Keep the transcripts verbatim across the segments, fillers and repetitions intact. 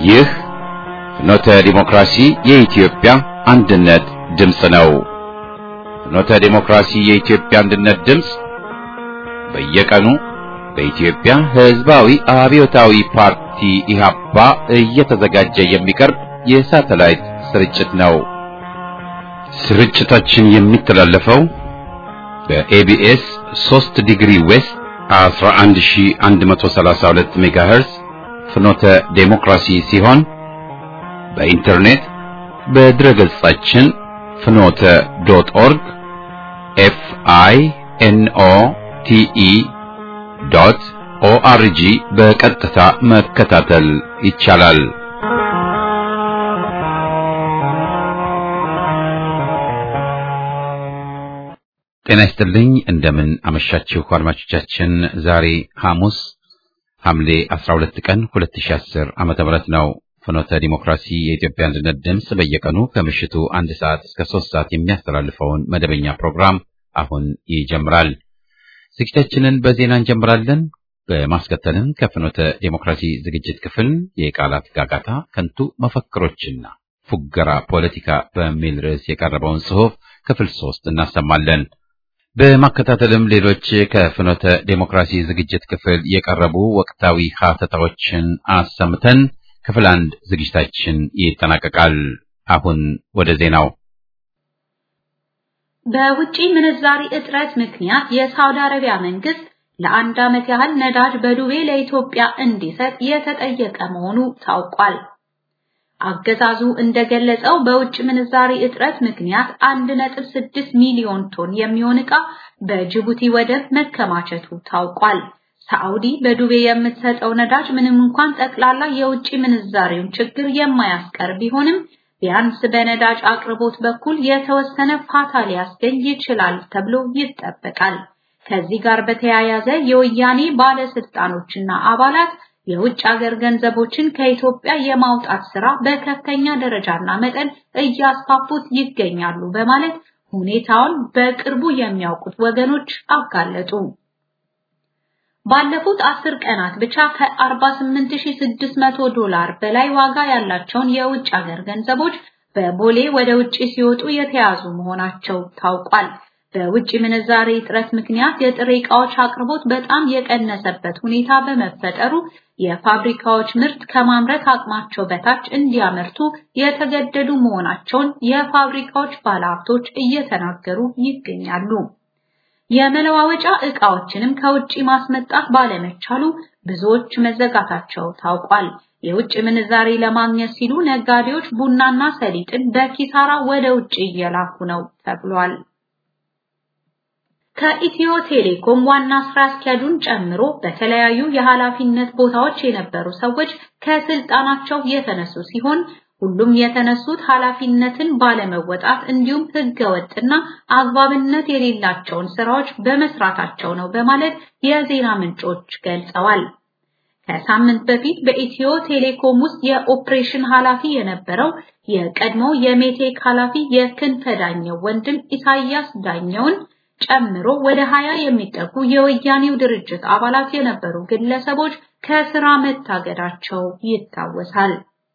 ይህ ፍኖተ ዲሞክራሲ የኢትዮጵያ አንድነት ድምፅ ነው። ፍኖተ ዲሞክራሲ የኢትዮጵያ አንድነት ድምፅ በየቀኑ በኢትዮጵያ ሕዝባዊ አብዮታዊ ፓርቲ ኢህአፓ እየተዘጋጀ የሚቀርብ የሳተላይት ስርጭት ነው። ስርጭታችን የሚተላለፈው በኤቢኤስ ሶስት ዲግሪ ዌስት አስራ አንድ ሺህ አንድ መቶ ሰላሳ ሁለት ሜጋሄርዝ ፍኖተ ዲሞክራሲ ሲሆን በኢንተርኔት በድረገጻችን ፍኖተ ዶት ኦርግ ኤፍ አይ ኤን ኦ ቲ ኢ ዶት ኦ አር ጂ በቀጥታ መከታተል ይቻላል። ጤና ይስጥልኝ። እንደምን አመሻችሁ አድማጮቻችን። ዛሬ ሐሙስ ሐምሌ አስራ ሁለት ቀን ሁለት ሺህ አስር ዓመተ ምህረት ነው። ፍኖተ ዲሞክራሲ የኢትዮጵያ አንድነት ድምፅ በየቀኑ ከምሽቱ አንድ ሰዓት እስከ ሶስት ሰዓት የሚያስተላልፈውን መደበኛ ፕሮግራም አሁን ይጀምራል። ዝግጅታችንን በዜና እንጀምራለን። በማስከተልም ከፍኖተ ዲሞክራሲ ዝግጅት ክፍል የቃላት ጋጋታ፣ ከንቱ መፈክሮችና ፉገራ ፖለቲካ በሚል ርዕስ የቀረበውን ጽሑፍ ክፍል ሶስት እናሰማለን። በማከታተልም ሌሎች ከፍኖተ ዲሞክራሲ ዝግጅት ክፍል የቀረቡ ወቅታዊ ሀተታዎችን አሰምተን ክፍል አንድ ዝግጅታችን ይጠናቀቃል። አሁን ወደ ዜናው። በውጪ ምንዛሪ እጥረት ምክንያት የሳውዲ አረቢያ መንግስት ለአንድ ዓመት ያህል ነዳጅ በዱቤ ለኢትዮጵያ እንዲሰጥ የተጠየቀ መሆኑ ታውቋል። አገዛዙ እንደገለጸው በውጭ ምንዛሪ እጥረት ምክንያት አንድ ነጥብ ስድስት ሚሊዮን ቶን የሚሆን ዕቃ በጅቡቲ ወደብ መከማቸቱ ታውቋል። ሳዑዲ በዱቤ የምትሰጠው ነዳጅ ምንም እንኳን ጠቅላላ የውጭ ምንዛሪውን ችግር የማያስቀር ቢሆንም ቢያንስ በነዳጅ አቅርቦት በኩል የተወሰነ ፋታ ሊያስገኝ ይችላል ተብሎ ይጠበቃል። ከዚህ ጋር በተያያዘ የወያኔ ባለስልጣኖችና አባላት የውጭ ሀገር ገንዘቦችን ከኢትዮጵያ የማውጣት ስራ በከፍተኛ ደረጃና መጠን እያስፋፉት ይገኛሉ በማለት ሁኔታውን በቅርቡ የሚያውቁት ወገኖች አጋለጡ። ባለፉት አስር ቀናት ብቻ ከአርባ ስምንት ሺህ ስድስት መቶ ዶላር በላይ ዋጋ ያላቸውን የውጭ ሀገር ገንዘቦች በቦሌ ወደ ውጪ ሲወጡ የተያዙ መሆናቸው ታውቋል። በውጭ ምንዛሪ እጥረት ምክንያት የጥሬ ዕቃዎች አቅርቦት በጣም የቀነሰበት ሁኔታ በመፈጠሩ የፋብሪካዎች ምርት ከማምረት አቅማቸው በታች እንዲያመርቱ የተገደዱ መሆናቸውን የፋብሪካዎች ባለሀብቶች እየተናገሩ ይገኛሉ። የመለዋወጫ ዕቃዎችንም ከውጪ ማስመጣት ባለመቻሉ ብዙዎች መዘጋታቸው ታውቋል። የውጭ ምንዛሪ ለማግኘት ሲሉ ነጋዴዎች ቡናና ሰሊጥን በኪሳራ ወደ ውጪ እየላኩ ነው ተብሏል። ከኢትዮ ቴሌኮም ዋና ስራ አስኪያጁን ጨምሮ በተለያዩ የኃላፊነት ቦታዎች የነበሩ ሰዎች ከስልጣናቸው የተነሱ ሲሆን ሁሉም የተነሱት ኃላፊነትን ባለመወጣት እንዲሁም ህገወጥና አግባብነት የሌላቸውን ስራዎች በመስራታቸው ነው በማለት የዜና ምንጮች ገልጸዋል። ከሳምንት በፊት በኢትዮ ቴሌኮም ውስጥ የኦፕሬሽን ኃላፊ የነበረው የቀድሞ የሜቴክ ኃላፊ የክንፈ ዳኘው ወንድም ኢሳያስ ዳኘውን ጨምሮ ወደ ሀያ የሚጠጉ የወያኔው ድርጅት አባላት የነበሩ ግለሰቦች ከስራ መታገዳቸው ይታወሳል።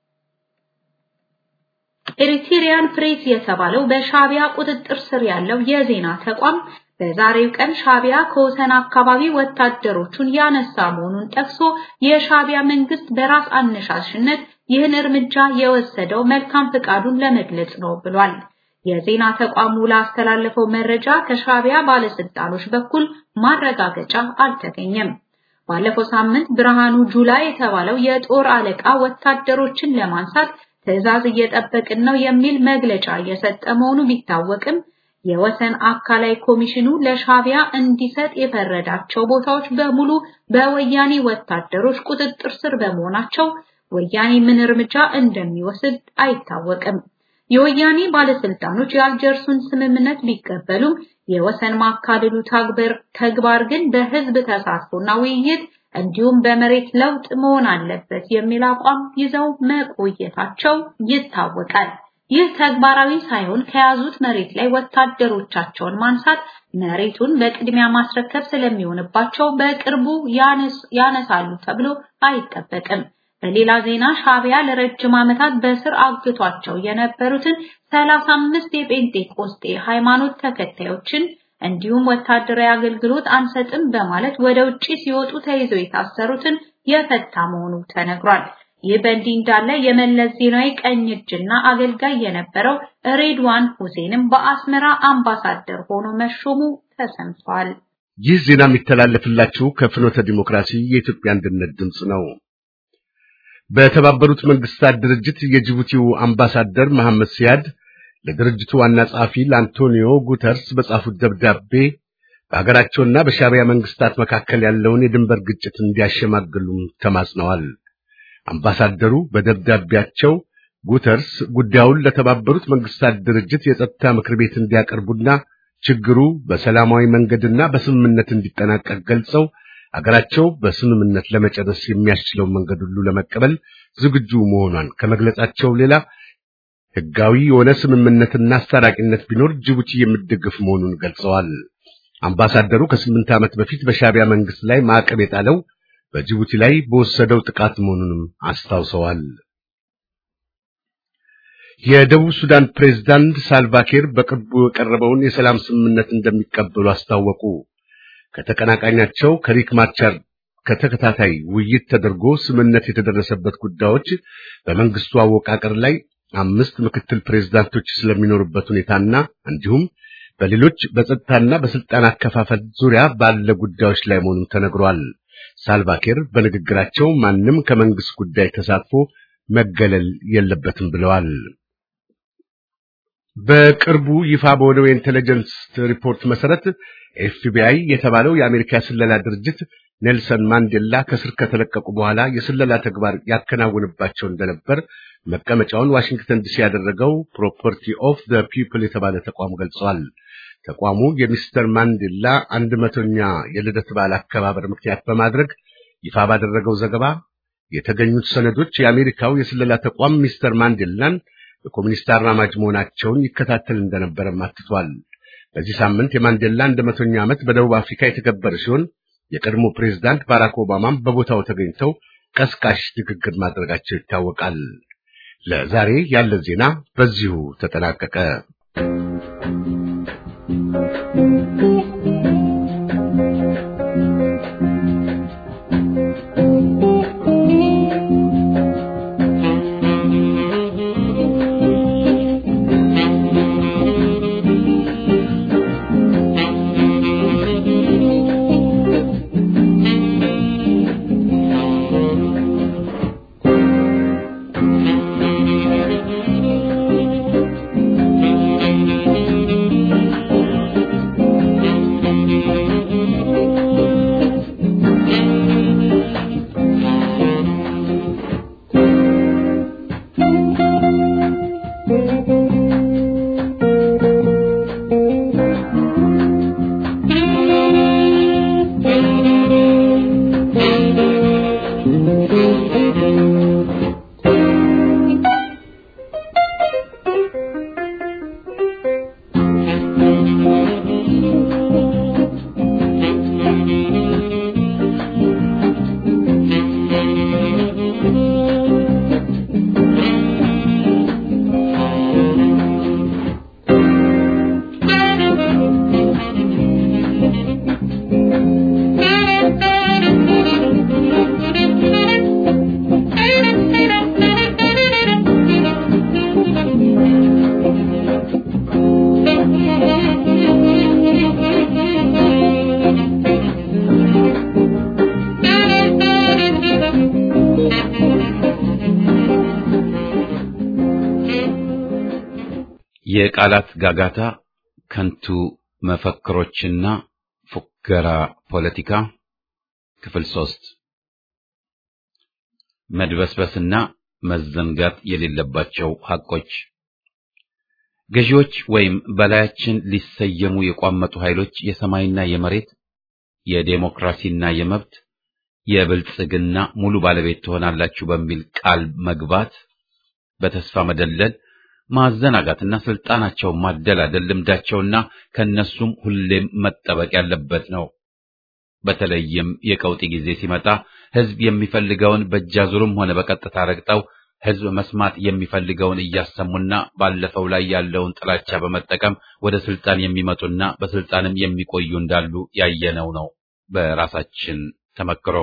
ኤሪትሪያን ፕሬስ የተባለው በሻቢያ ቁጥጥር ስር ያለው የዜና ተቋም በዛሬው ቀን ሻቢያ ከወሰን አካባቢ ወታደሮቹን ያነሳ መሆኑን ጠቅሶ የሻቢያ መንግስት በራስ አነሳሽነት ይህን እርምጃ የወሰደው መልካም ፍቃዱን ለመግለጽ ነው ብሏል። የዜና ተቋሙ ላስተላለፈው መረጃ ከሻቢያ ባለስልጣኖች በኩል ማረጋገጫ አልተገኘም። ባለፈው ሳምንት ብርሃኑ ጁላ የተባለው የጦር አለቃ ወታደሮችን ለማንሳት ትዕዛዝ እየጠበቅን ነው የሚል መግለጫ እየሰጠ መሆኑ ቢታወቅም የወሰን አካላይ ኮሚሽኑ ለሻቢያ እንዲሰጥ የፈረዳቸው ቦታዎች በሙሉ በወያኔ ወታደሮች ቁጥጥር ስር በመሆናቸው ወያኔ ምን እርምጃ እንደሚወስድ አይታወቅም። የወያኔ ባለስልጣኖች የአልጀርሱን ስምምነት ቢቀበሉም የወሰን ማካለሉ ተግባር ግን በህዝብ ተሳትፎና ውይይት እንዲሁም በመሬት ለውጥ መሆን አለበት የሚል አቋም ይዘው መቆየታቸው ይታወቃል። ይህ ተግባራዊ ሳይሆን ከያዙት መሬት ላይ ወታደሮቻቸውን ማንሳት መሬቱን በቅድሚያ ማስረከብ ስለሚሆንባቸው በቅርቡ ያነሳሉ ተብሎ አይጠበቅም። በሌላ ዜና ሻቢያ ለረጅም ዓመታት በስር አግቷቸው የነበሩትን ሰላሳ አምስት የጴንጤቆስጤ ሃይማኖት ተከታዮችን እንዲሁም ወታደራዊ አገልግሎት አንሰጥም በማለት ወደ ውጪ ሲወጡ ተይዘው የታሰሩትን የፈታ መሆኑ ተነግሯል። ይህ በእንዲህ እንዳለ የመለስ ዜናዊ ቀኝ እጅና አገልጋይ የነበረው ሬድዋን ሁሴንም በአስመራ አምባሳደር ሆኖ መሾሙ ተሰምቷል። ይህ ዜና የሚተላለፍላችሁ ከፍኖተ ዲሞክራሲ የኢትዮጵያ አንድነት ድምጽ ነው። በተባበሩት መንግስታት ድርጅት የጅቡቲው አምባሳደር መሐመድ ሲያድ ለድርጅቱ ዋና ጸሐፊ ለአንቶኒዮ ጉተርስ በጻፉት ደብዳቤ በሀገራቸውና በሻቢያ መንግስታት መካከል ያለውን የድንበር ግጭት እንዲያሸማግሉ ተማጽነዋል። አምባሳደሩ በደብዳቤያቸው ጉተርስ ጉዳዩን ለተባበሩት መንግስታት ድርጅት የጸጥታ ምክር ቤት እንዲያቀርቡና ችግሩ በሰላማዊ መንገድና በስምምነት እንዲጠናቀቅ ገልጸው አገራቸው በስምምነት ለመጨረስ የሚያስችለው መንገድ ሁሉ ለመቀበል ዝግጁ መሆኗን ከመግለጻቸው ሌላ ህጋዊ የሆነ ስምምነትና አስታራቂነት ቢኖር ጅቡቲ የምትደግፍ መሆኑን ገልጸዋል። አምባሳደሩ ከስምንት ዓመት በፊት በሻቢያ መንግስት ላይ ማዕቀብ የጣለው በጅቡቲ ላይ በወሰደው ጥቃት መሆኑንም አስታውሰዋል። የደቡብ ሱዳን ፕሬዝዳንት ሳልቫኪር በቅርቡ የቀረበውን የሰላም ስምምነት እንደሚቀበሉ አስታወቁ። ከተቀናቃኛቸው ከሪክ ማቻር ከተከታታይ ውይይት ተደርጎ ስምምነት የተደረሰበት ጉዳዮች በመንግስቱ አወቃቀር ላይ አምስት ምክትል ፕሬዝዳንቶች ስለሚኖርበት ሁኔታና እንዲሁም በሌሎች በጸጥታና በስልጣን አከፋፈል ዙሪያ ባለ ጉዳዮች ላይ መሆኑን ተነግሯል። ሳልቫኪር በንግግራቸው ማንም ከመንግስት ጉዳይ ተሳትፎ መገለል የለበትም ብለዋል። በቅርቡ ይፋ በሆነው የኢንተለጀንስ ሪፖርት መሰረት ኤፍቢአይ የተባለው የአሜሪካ ስለላ ድርጅት ኔልሰን ማንዴላ ከስር ከተለቀቁ በኋላ የስለላ ተግባር ያከናውንባቸው እንደነበር መቀመጫውን ዋሽንግተን ዲሲ ያደረገው ፕሮፐርቲ ኦፍ ዘ ፒፕል የተባለ ተቋም ገልጿል። ተቋሙ የሚስተር ማንዴላ አንድ መቶኛ የልደት በዓል አከባበር ምክንያት በማድረግ ይፋ ባደረገው ዘገባ የተገኙት ሰነዶች የአሜሪካው የስለላ ተቋም ሚስተር ማንዴላን የኮሙኒስት አራማጅ መሆናቸውን ይከታተል እንደነበር አትቷል። በዚህ ሳምንት የማንዴላ አንድ መቶኛ ዓመት በደቡብ አፍሪካ የተከበረ ሲሆን የቀድሞ ፕሬዝዳንት ባራክ ኦባማም በቦታው ተገኝተው ቀስቃሽ ንግግር ማድረጋቸው ይታወቃል። ለዛሬ ያለ ዜና በዚሁ ተጠናቀቀ። የቃላት ጋጋታ፣ ከንቱ መፈክሮችና ፉገራ ፖለቲካ ክፍል ሶስት መድበስበስና መዘንጋት የሌለባቸው ሐቆች። ገዢዎች ወይም በላያችን ሊሰየሙ የቋመጡ ኃይሎች የሰማይና የመሬት የዴሞክራሲና የመብት የብልጽግና ሙሉ ባለቤት ትሆናላችሁ በሚል ቃል መግባት፣ በተስፋ መደለል፣ ማዘናጋትና ስልጣናቸውን ማደላደል ልምዳቸውና ከነሱም ሁሌም መጠበቅ ያለበት ነው። በተለይም የቀውጢ ጊዜ ሲመጣ ህዝብ የሚፈልገውን በእጃዙርም ሆነ በቀጥታ ረግጠው ህዝብ መስማት የሚፈልገውን እያሰሙና ባለፈው ላይ ያለውን ጥላቻ በመጠቀም ወደ ስልጣን የሚመጡና በስልጣንም የሚቆዩ እንዳሉ ያየነው ነው በራሳችን ተመክሮ።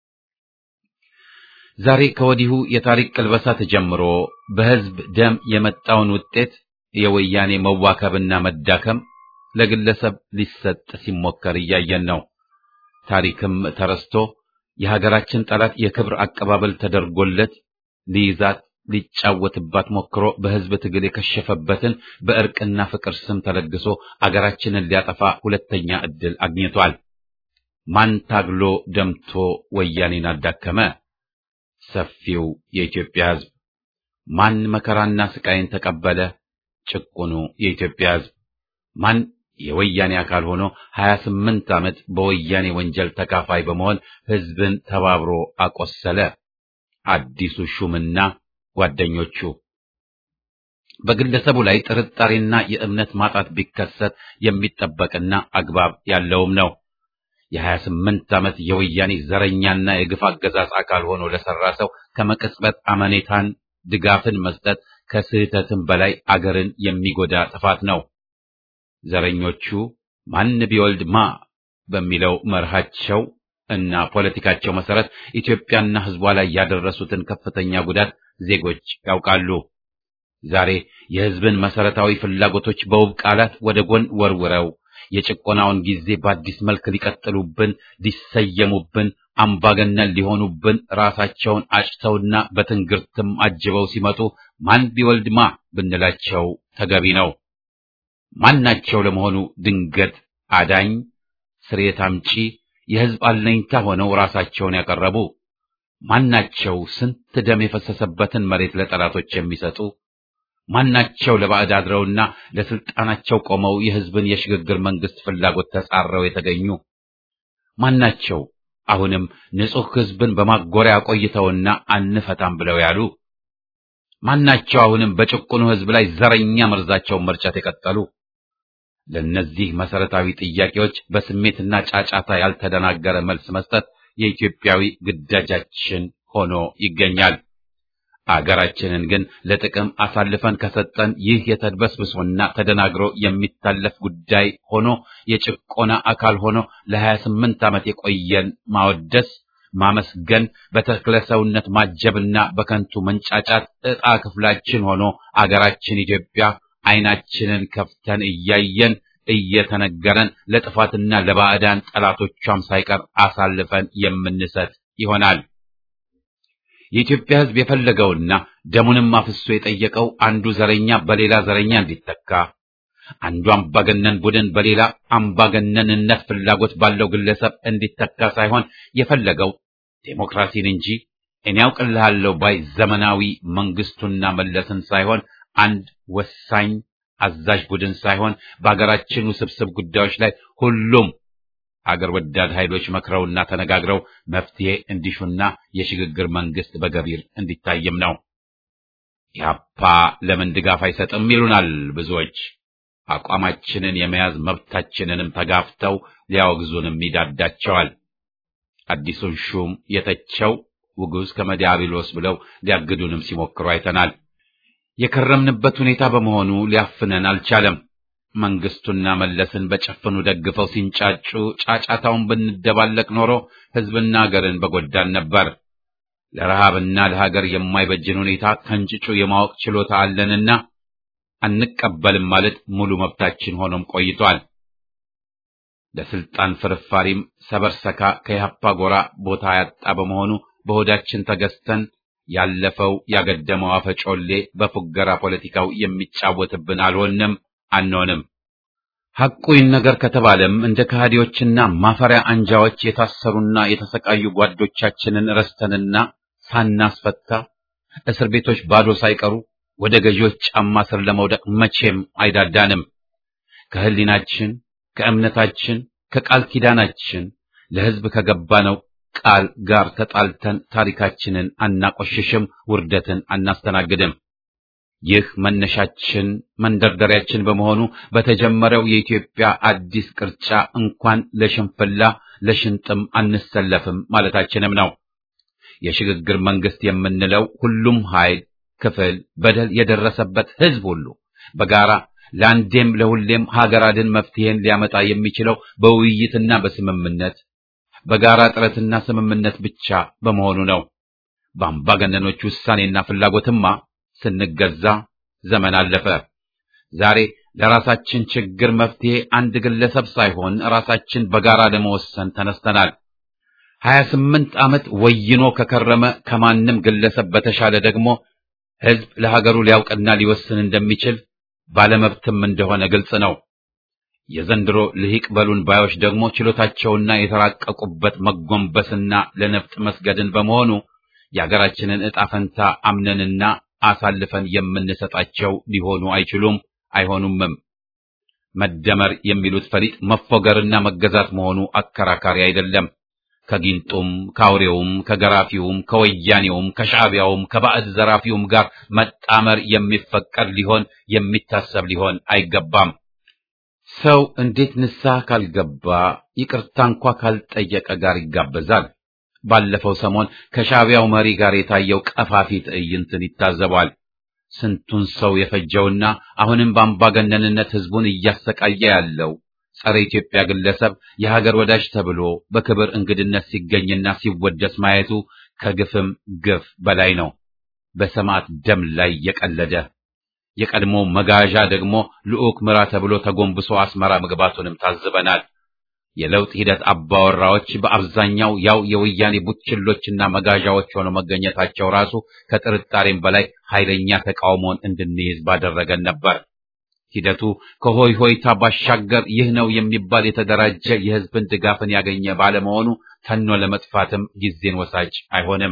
ዛሬ ከወዲሁ የታሪክ ቅልበሳ ተጀምሮ በህዝብ ደም የመጣውን ውጤት የወያኔ መዋከብና መዳከም ለግለሰብ ሊሰጥ ሲሞከር እያየን ነው። ታሪክም ተረስቶ የሀገራችን ጠላት የክብር አቀባበል ተደርጎለት ሊይዛት ሊጫወትባት ሞክሮ በህዝብ ትግል የከሸፈበትን በእርቅና ፍቅር ስም ተለግሶ አገራችንን ሊያጠፋ ሁለተኛ ዕድል አግኝቷል። ማን ታግሎ ደምቶ ወያኔን አዳከመ? ሰፊው የኢትዮጵያ ህዝብ። ማን መከራና ስቃይን ተቀበለ? ጭቁኑ የኢትዮጵያ ህዝብ። ማን የወያኔ አካል ሆኖ ሀያ ስምንት ዓመት በወያኔ ወንጀል ተካፋይ በመሆን ህዝብን ተባብሮ አቆሰለ? አዲሱ ሹምና ጓደኞቹ። በግለሰቡ ላይ ጥርጣሬና የእምነት ማጣት ቢከሰት የሚጠበቅና አግባብ ያለውም ነው። የሀያ ስምንት ዓመት የወያኔ ዘረኛና የግፍ አገዛዝ አካል ሆኖ ለሰራ ሰው ከመቅጽበት አመኔታን ድጋፍን መስጠት ከስህተትም በላይ አገርን የሚጎዳ ጥፋት ነው። ዘረኞቹ ማን ቢወልድ ማ በሚለው መርሃቸው እና ፖለቲካቸው መሰረት ኢትዮጵያና ህዝቧ ላይ ያደረሱትን ከፍተኛ ጉዳት ዜጎች ያውቃሉ። ዛሬ የህዝብን መሰረታዊ ፍላጎቶች በውብ ቃላት ወደ ጎን ወርውረው የጭቆናውን ጊዜ በአዲስ መልክ ሊቀጥሉብን፣ ሊሰየሙብን፣ አምባገነን ሊሆኑብን ራሳቸውን አጭተውና በትንግርትም አጅበው ሲመጡ ማን ቢወልድማ ብንላቸው ተገቢ ነው። ማናቸው ለመሆኑ ድንገት አዳኝ፣ ስርየት አምጪ፣ የህዝብ አለኝታ ሆነው ራሳቸውን ያቀረቡ? ማናቸው ስንት ደም የፈሰሰበትን መሬት ለጠላቶች የሚሰጡ? ማናቸው ለባዕድ አድረውና ለስልጣናቸው ቆመው የህዝብን የሽግግር መንግስት ፍላጎት ተጻረው የተገኙ? ማናቸው አሁንም ንጹህ ህዝብን በማጎሪያ ቆይተውና አንፈታም ብለው ያሉ? ማናቸው አሁንም በጭቁኑ ህዝብ ላይ ዘረኛ መርዛቸውን መርጨት የቀጠሉ? ለነዚህ መሰረታዊ ጥያቄዎች በስሜትና ጫጫታ ያልተደናገረ መልስ መስጠት የኢትዮጵያዊ ግዳጃችን ሆኖ ይገኛል። አገራችንን ግን ለጥቅም አሳልፈን ከሰጠን ይህ የተድበስብሶና ተደናግሮ የሚታለፍ ጉዳይ ሆኖ የጭቆና አካል ሆኖ ለሀያ ስምንት ዓመት የቆየን ማወደስ፣ ማመስገን፣ በተክለ ሰውነት ማጀብና በከንቱ መንጫጫት ዕጣ ክፍላችን ሆኖ አገራችን ኢትዮጵያ አይናችንን ከፍተን እያየን እየተነገረን ለጥፋትና ለባዕዳን ጠላቶቿም ሳይቀር አሳልፈን የምንሰጥ ይሆናል። የኢትዮጵያ ህዝብ የፈለገውና ደሙንም አፍሶ የጠየቀው አንዱ ዘረኛ በሌላ ዘረኛ እንዲተካ፣ አንዱ አምባገነን ቡድን በሌላ አምባገነንነት ፍላጎት ባለው ግለሰብ እንዲተካ ሳይሆን የፈለገው ዴሞክራሲን እንጂ እኔ ያውቅልሃለሁ ባይ ዘመናዊ መንግስቱና መለስን ሳይሆን አንድ ወሳኝ አዛዥ ቡድን ሳይሆን በአገራችን ውስብስብ ጉዳዮች ላይ ሁሉም አገር ወዳድ ኃይሎች መክረውና ተነጋግረው መፍትሄ እንዲሹና የሽግግር መንግስት በገቢር እንዲታይም ነው። ኢህአፓ ለምን ድጋፍ አይሰጥም ይሉናል ብዙዎች። አቋማችንን የመያዝ መብታችንንም ተጋፍተው ሊያወግዙንም ይዳዳቸዋል። አዲሱን ሹም የተቸው ውጉዝ ከመዲያብሎስ ብለው ሊያግዱንም ሲሞክሩ አይተናል። የከረምንበት ሁኔታ በመሆኑ ሊያፍነን አልቻለም። መንግስቱና መለስን በጨፍኑ ደግፈው ሲንጫጩ ጫጫታውን ብንደባለቅ ኖሮ ህዝብና ሀገርን በጎዳን ነበር። ለረሃብና ለሀገር የማይበጅን ሁኔታ ከንጭጩ የማወቅ ችሎታ አለንና አንቀበልም ማለት ሙሉ መብታችን ሆኖም ቆይቷል። ለስልጣን ፍርፋሪም ሰበርሰካ ከኢህአፓ ጎራ ቦታ ያጣ በመሆኑ በሆዳችን ተገዝተን ያለፈው ያገደመው አፈጮሌ በፉገራ ፖለቲካው የሚጫወትብን አልሆንም አንሆንም። ሐቁ ይነገር ከተባለም እንደ ከሃዲዎችና ማፈሪያ አንጃዎች የታሰሩና የተሰቃዩ ጓዶቻችንን ረስተንና ሳናስፈታ እስር ቤቶች ባዶ ሳይቀሩ ወደ ገዢዎች ጫማ ስር ለመውደቅ መቼም አይዳዳንም። ከህሊናችን፣ ከእምነታችን፣ ከቃል ኪዳናችን ለህዝብ ከገባነው ቃል ጋር ተጣልተን ታሪካችንን አናቆሽሽም፣ ውርደትን አናስተናግድም። ይህ መነሻችን መንደርደሪያችን በመሆኑ በተጀመረው የኢትዮጵያ አዲስ ቅርጫ እንኳን ለሽንፍላ ለሽንጥም አንሰለፍም ማለታችንም ነው። የሽግግር መንግስት የምንለው ሁሉም ኃይል ክፍል በደል የደረሰበት ህዝብ ሁሉ በጋራ ለአንዴም ለሁሌም ሀገር አድን መፍትሄን ሊያመጣ የሚችለው በውይይትና በስምምነት በጋራ ጥረትና ስምምነት ብቻ በመሆኑ ነው። በአምባገነኖች ውሳኔና ፍላጎትማ ስንገዛ ዘመን አለፈ። ዛሬ ለራሳችን ችግር መፍትሄ አንድ ግለሰብ ሳይሆን ራሳችን በጋራ ለመወሰን ተነስተናል። ሀያ ስምንት ዓመት ወይኖ ከከረመ ከማንም ግለሰብ በተሻለ ደግሞ ህዝብ ለሀገሩ ሊያውቅና ሊወስን እንደሚችል ባለመብትም እንደሆነ ግልጽ ነው። የዘንድሮ ልሂቅ በሉን ባዮች ደግሞ ችሎታቸውና የተራቀቁበት መጎንበስና ለነፍጥ መስገድን በመሆኑ የሀገራችንን ዕጣ ፈንታ አምነንና አሳልፈን የምንሰጣቸው ሊሆኑ አይችሉም፣ አይሆኑምም። መደመር የሚሉት ፈሊጥ መፎገርና መገዛት መሆኑ አከራካሪ አይደለም። ከጊንጡም ከአውሬውም ከገራፊውም ከወያኔውም ከሻዕቢያውም ከባዕድ ዘራፊውም ጋር መጣመር የሚፈቀድ ሊሆን የሚታሰብ ሊሆን አይገባም። ሰው እንዴት ንስሐ ካልገባ ይቅርታ እንኳ ካልጠየቀ ጋር ይጋበዛል? ባለፈው ሰሞን ከሻዕቢያው መሪ ጋር የታየው ቀፋፊ ትዕይንትን ይታዘባል። ስንቱን ሰው የፈጀውና አሁንም በአምባገነንነት ህዝቡን እያሰቃየ ያለው ጸረ ኢትዮጵያ ግለሰብ የሀገር ወዳጅ ተብሎ በክብር እንግድነት ሲገኝና ሲወደስ ማየቱ ከግፍም ግፍ በላይ ነው። በሰማዕት ደም ላይ የቀለደ የቀድሞ መጋዣ ደግሞ ልዑክ ምራ ተብሎ ተጎንብሶ አስመራ መግባቱንም ታዝበናል። የለውጥ ሂደት አባወራዎች በአብዛኛው ያው የወያኔ ቡችሎችና መጋዣዎች ሆነው መገኘታቸው ራሱ ከጥርጣሬም በላይ ኃይለኛ ተቃውሞን እንድንይዝ ባደረገን ነበር። ሂደቱ ከሆይ ሆይታ ባሻገር ይህ ነው የሚባል የተደራጀ የህዝብን ድጋፍን ያገኘ ባለመሆኑ ተኖ ለመጥፋትም ጊዜን ወሳጅ አይሆንም።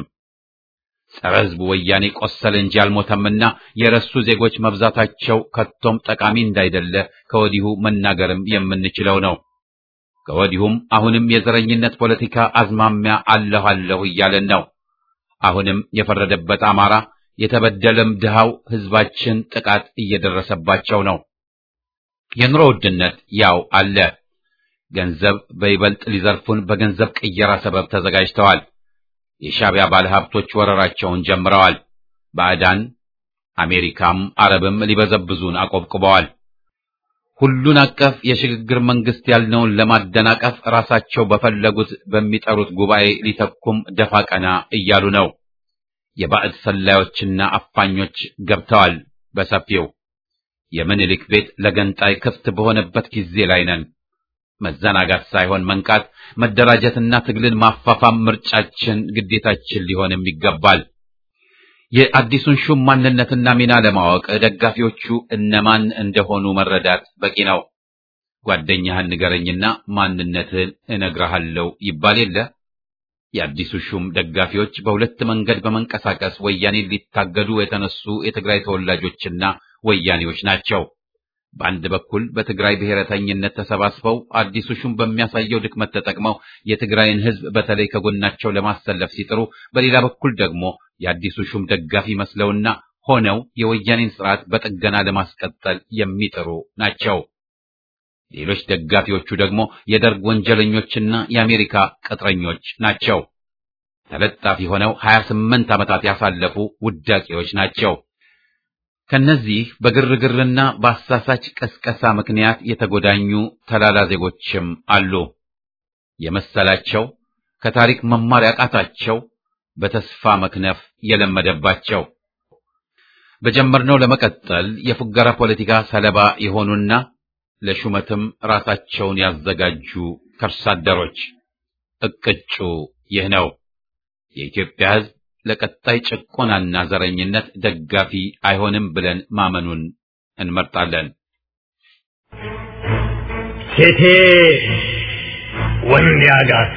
ጸረ ህዝብ ወያኔ ቆሰለ እንጂ አልሞተምና የረሱ ዜጎች መብዛታቸው ከቶም ጠቃሚ እንዳይደለ ከወዲሁ መናገርም የምንችለው ነው። ከወዲሁም አሁንም የዘረኝነት ፖለቲካ አዝማሚያ አለሁ አለሁ እያለን ነው። አሁንም የፈረደበት አማራ የተበደለም ድሃው ህዝባችን ጥቃት እየደረሰባቸው ነው። የኑሮ ውድነት ያው አለ። ገንዘብ በይበልጥ ሊዘርፉን በገንዘብ ቅየራ ሰበብ ተዘጋጅተዋል። የሻዕቢያ ባለሀብቶች ወረራቸውን ጀምረዋል። ባዕዳን አሜሪካም አረብም ሊበዘብዙን አቆብቁበዋል። ሁሉን አቀፍ የሽግግር መንግስት ያልነውን ለማደናቀፍ ራሳቸው በፈለጉት በሚጠሩት ጉባኤ ሊተኩም ደፋ ቀና እያሉ ነው። የባዕድ ሰላዮችና አፋኞች ገብተዋል በሰፊው። የምኒልክ ቤት ለገንጣይ ክፍት በሆነበት ጊዜ ላይ ነን። መዘናጋት ሳይሆን መንቃት፣ መደራጀትና ትግልን ማፋፋም ምርጫችን፣ ግዴታችን ሊሆንም ይገባል። የአዲሱን ሹም ማንነትና ሚና ለማወቅ ደጋፊዎቹ እነማን እንደሆኑ መረዳት በቂ ነው። ጓደኛህን ንገረኝና ማንነትህን እነግርሃለሁ ይባል የለ። የአዲሱ ሹም ደጋፊዎች በሁለት መንገድ በመንቀሳቀስ ወያኔን ሊታገዱ የተነሱ የትግራይ ተወላጆችና ወያኔዎች ናቸው። በአንድ በኩል በትግራይ ብሔረተኝነት ተሰባስበው አዲሱ ሹም በሚያሳየው ድክመት ተጠቅመው የትግራይን ህዝብ በተለይ ከጎናቸው ለማሰለፍ ሲጥሩ፣ በሌላ በኩል ደግሞ የአዲሱ ሹም ደጋፊ መስለውና ሆነው የወያኔን ስርዓት በጥገና ለማስቀጠል የሚጥሩ ናቸው። ሌሎች ደጋፊዎቹ ደግሞ የደርግ ወንጀለኞችና የአሜሪካ ቅጥረኞች ናቸው። ተለጣፊ ሆነው ሀያ ስምንት ዓመታት ያሳለፉ ውዳቂዎች ናቸው። ከነዚህ በግርግርና በአሳሳች ቀስቀሳ ምክንያት የተጎዳኙ ተላላ ዜጎችም አሉ። የመሰላቸው ከታሪክ መማር ያቃታቸው በተስፋ መክነፍ የለመደባቸው በጀመርነው ለመቀጠል የፉገራ ፖለቲካ ሰለባ የሆኑና ለሹመትም ራሳቸውን ያዘጋጁ ከርሳደሮች። እቅጩ ይህ ነው። የኢትዮጵያ ሕዝብ ለቀጣይ ጭቆናና ዘረኝነት ደጋፊ አይሆንም ብለን ማመኑን እንመርጣለን። ሴቴ ወንድ ያጋት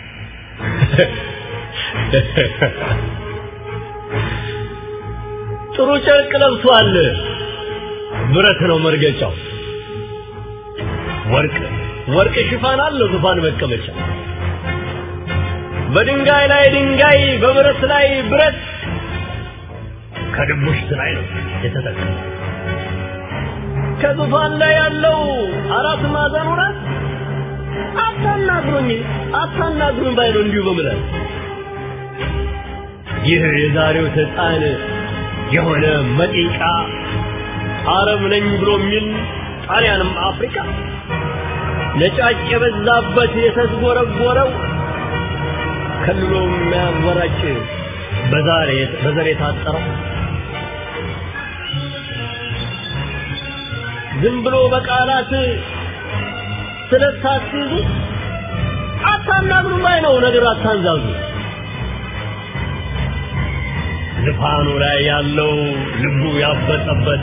ጥሩ ጨርቅ ለብሷል፣ ብረት ነው መርገጫው። ወርቅ ወርቅ ሽፋን አለው ዙፋን መቀመጫ። በድንጋይ ላይ ድንጋይ በብረት ላይ ብረት ከድቡሽት ላይ ነው የተተከለ። ከዙፋን ላይ ያለው አራት ማዕዘን ራስ አታናግሩኝ አታናግሩኝ ባይለው እንዲሁ በምለት ይህ የዛሬው ሰይጣን የሆነ መጢቃ አረብ ነኝ ብሎ የሚል ጣሊያንም አፍሪካ ነጫጭ የበዛበት የተዝጎረጎረው ከልሎ የሚያወራጭ በዛሬ በዘሬ ታጠረው ዝም ብሎ በቃላት ስለታስይዙ አታናግሩ ላይ ነው ነገር አታንዛዙ ልፋኑ ላይ ያለው ልቡ ያበጠበት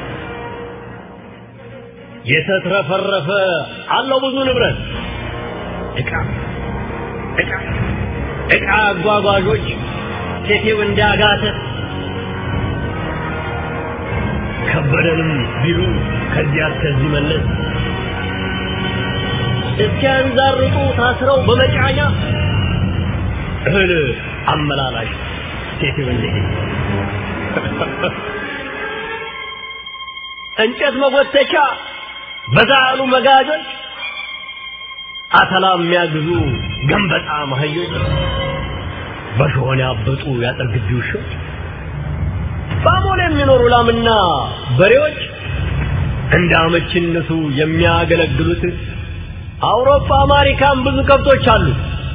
የተትረፈረፈ አለው ብዙ ንብረት እቃ እቃ እቃ አጓጓዦች ሴቴው እንዳጋተ ከበደንም ቢሉ ከዚያ ከዚህ መለስ እስኪያንዛርጡ ታስረው በመጫኛ እህል አመላላሽ ሴቴው እንዴ እንጨት መጎተቻ በዛሉ መጋዘን አተላም የሚያግዙ ገንበጣ ማህዮች በሾሆን ያበጡ ያጠግዱሽ ባሞል የሚኖሩ ላምና በሬዎች እንደ አመችነቱ የሚያገለግሉት አውሮፓ አሜሪካን ብዙ ከብቶች አሉ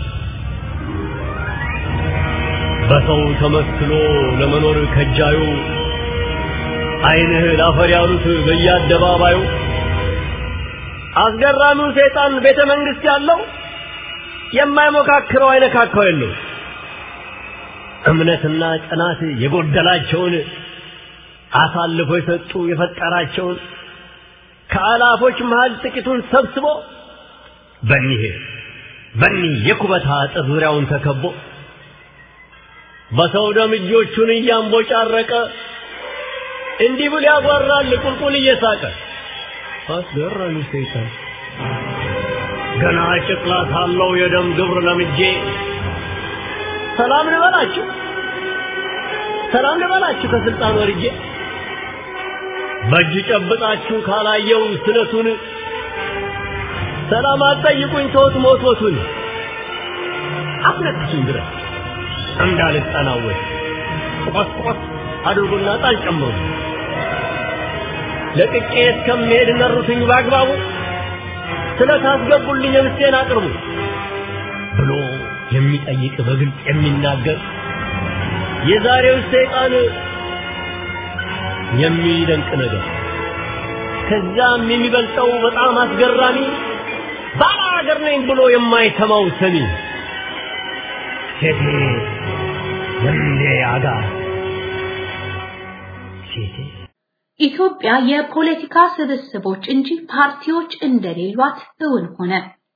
በሰው ተመስሎ ለመኖር ከጃዩ አይንህ ላፈር ያሉት በየአደባባዩ አስገራሚው ሰይጣን ቤተ መንግስት ያለው የማይሞካክረው አይነካካው የለው እምነትና ጽናት የጎደላቸውን አሳልፎ የሰጡ የፈጠራቸውን ከአላፎች መሃል ጥቂቱን ሰብስቦ በኒህ በኒ የኩበታ አጥር ዙሪያውን ተከቦ በሰው ደም እጆቹን እያንቦጫረቀ እንዲህ ብሎ ያጓራል ቁልቁል እየሳቀ አስገራሚ ሰይጣን ገና ጨቅላ ሳለው የደም ግብር ለምጄ ሰላም ልበላችሁ ሰላም ልበላችሁ ከስልጣን ወርጄ በእጅ ጨብጣችሁ ካላየው ስለቱን ሰላም አጠይቁኝ ተውት ሞቶቱን አፍለክሽኝ ድረስ እንዳልጠናወት ቆስ ቆስ አድርጉና ጣል ጨምሩ ለቅቄ እስከምሄድ ነሩትኝ ባግባቡ ስለታስገቡልኝ ምስቴን አቅርቡ ብሎ የሚጠይቅ በግልጽ የሚናገር የዛሬው ሰይጣን የሚደንቅ ነገር ከዛም የሚበልጠው በጣም አስገራሚ ባላ ሀገር ነኝ ብሎ የማይተማው ሰሚ ሴቴ ወንዴ አጋ ሴቴ ኢትዮጵያ የፖለቲካ ስብስቦች እንጂ ፓርቲዎች እንደሌሏት እውን ሆነ።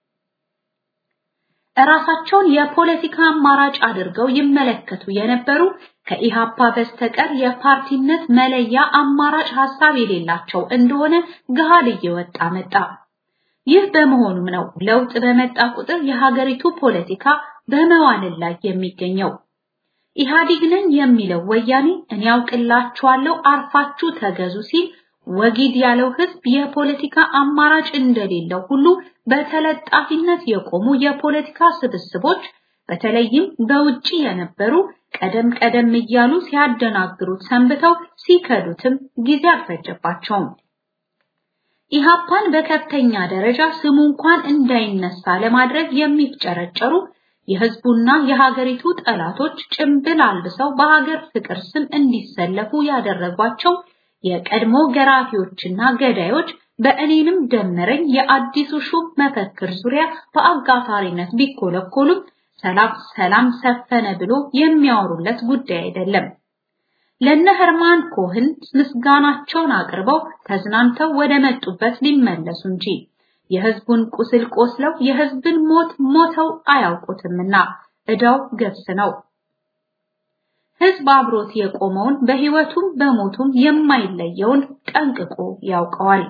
እራሳቸውን የፖለቲካ አማራጭ አድርገው ይመለከቱ የነበሩ ከኢሃፓ በስተቀር የፓርቲነት መለያ አማራጭ ሐሳብ የሌላቸው እንደሆነ ገሃድ እየወጣ መጣ። ይህ በመሆኑም ነው ለውጥ በመጣ ቁጥር የሀገሪቱ ፖለቲካ በመዋለል ላይ የሚገኘው። ኢህአዲግ ነኝ የሚለው ወያኔ እኔ ያውቅላችኋለሁ አርፋችሁ ተገዙ ሲል ወጊድ ያለው ህዝብ የፖለቲካ አማራጭ እንደሌለው ሁሉ በተለጣፊነት የቆሙ የፖለቲካ ስብስቦች በተለይም በውጪ የነበሩ ቀደም ቀደም እያሉ ሲያደናግሩት ሰንብተው ሲከዱትም ጊዜ አልፈጀባቸውም። ኢሃፓን በከፍተኛ ደረጃ ስሙ እንኳን እንዳይነሳ ለማድረግ የሚፍጨረጨሩ የህዝቡና የሀገሪቱ ጠላቶች ጭምብል አልብሰው በሀገር ፍቅር ስም እንዲሰለፉ ያደረጓቸው የቀድሞ ገራፊዎችና ገዳዮች በእኔንም ደመረኝ የአዲሱ ሹም መፈክር ዙሪያ በአጋፋሪነት ቢኮለኮሉም ሰላም ሰላም ሰፈነ ብሎ የሚያወሩለት ጉዳይ አይደለም። ለነ ህርማን ኮህን ምስጋናቸውን አቅርበው ተዝናንተው ወደ መጡበት ሊመለሱ እንጂ የህዝቡን ቁስል ቆስለው የህዝብን ሞት ሞተው አያውቁትምና እዳው ገብስ ነው። ህዝብ አብሮት የቆመውን በህይወቱም በሞቱም የማይለየውን ጠንቅቆ ያውቀዋል።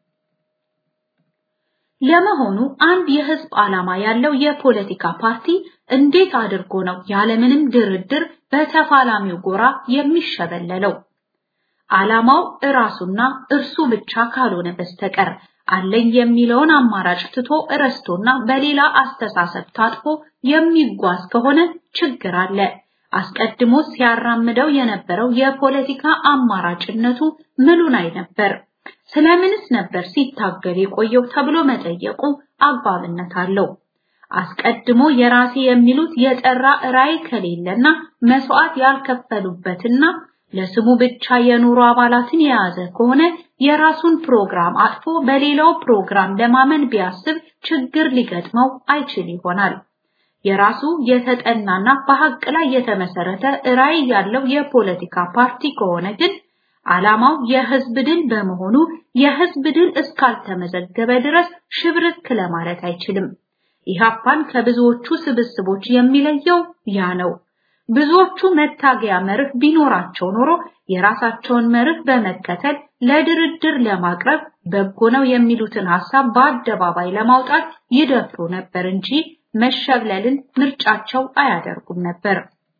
ለመሆኑ አንድ የህዝብ ዓላማ ያለው የፖለቲካ ፓርቲ እንዴት አድርጎ ነው ያለምንም ድርድር በተፋላሚው ጎራ የሚሸበለለው? ዓላማው እራሱና እርሱ ብቻ ካልሆነ በስተቀር አለኝ የሚለውን አማራጭ ትቶ እረስቶና በሌላ አስተሳሰብ ታጥፎ የሚጓዝ ከሆነ ችግር አለ። አስቀድሞ ሲያራምደው የነበረው የፖለቲካ አማራጭነቱ ምሉ ላይ ነበር? ስለምንስ ነበር ሲታገል የቆየው ተብሎ መጠየቁ አግባብነት አለው። አስቀድሞ የራሴ የሚሉት የጠራ ራዕይ ከሌለና መስዋዕት ያልከፈሉበትና ለስሙ ብቻ የኑሮ አባላትን የያዘ ከሆነ የራሱን ፕሮግራም አጥፎ በሌላው ፕሮግራም ለማመን ቢያስብ ችግር ሊገጥመው አይችል ይሆናል። የራሱ የተጠናና በሐቅ ላይ የተመሰረተ ራዕይ ያለው የፖለቲካ ፓርቲ ከሆነ ግን ዓላማው የህዝብ ድል በመሆኑ የህዝብ ድል እስካልተመዘገበ ድረስ ሽብርክ ለማለት አይችልም። ኢህአፓን ከብዙዎቹ ስብስቦች የሚለየው ያ ነው። ብዙዎቹ መታገያ መርህ ቢኖራቸው ኖሮ የራሳቸውን መርህ በመከተል ለድርድር ለማቅረብ በጎ ነው የሚሉትን ሐሳብ በአደባባይ ለማውጣት ይደፍሩ ነበር እንጂ መሸብለልን ምርጫቸው አያደርጉም ነበር።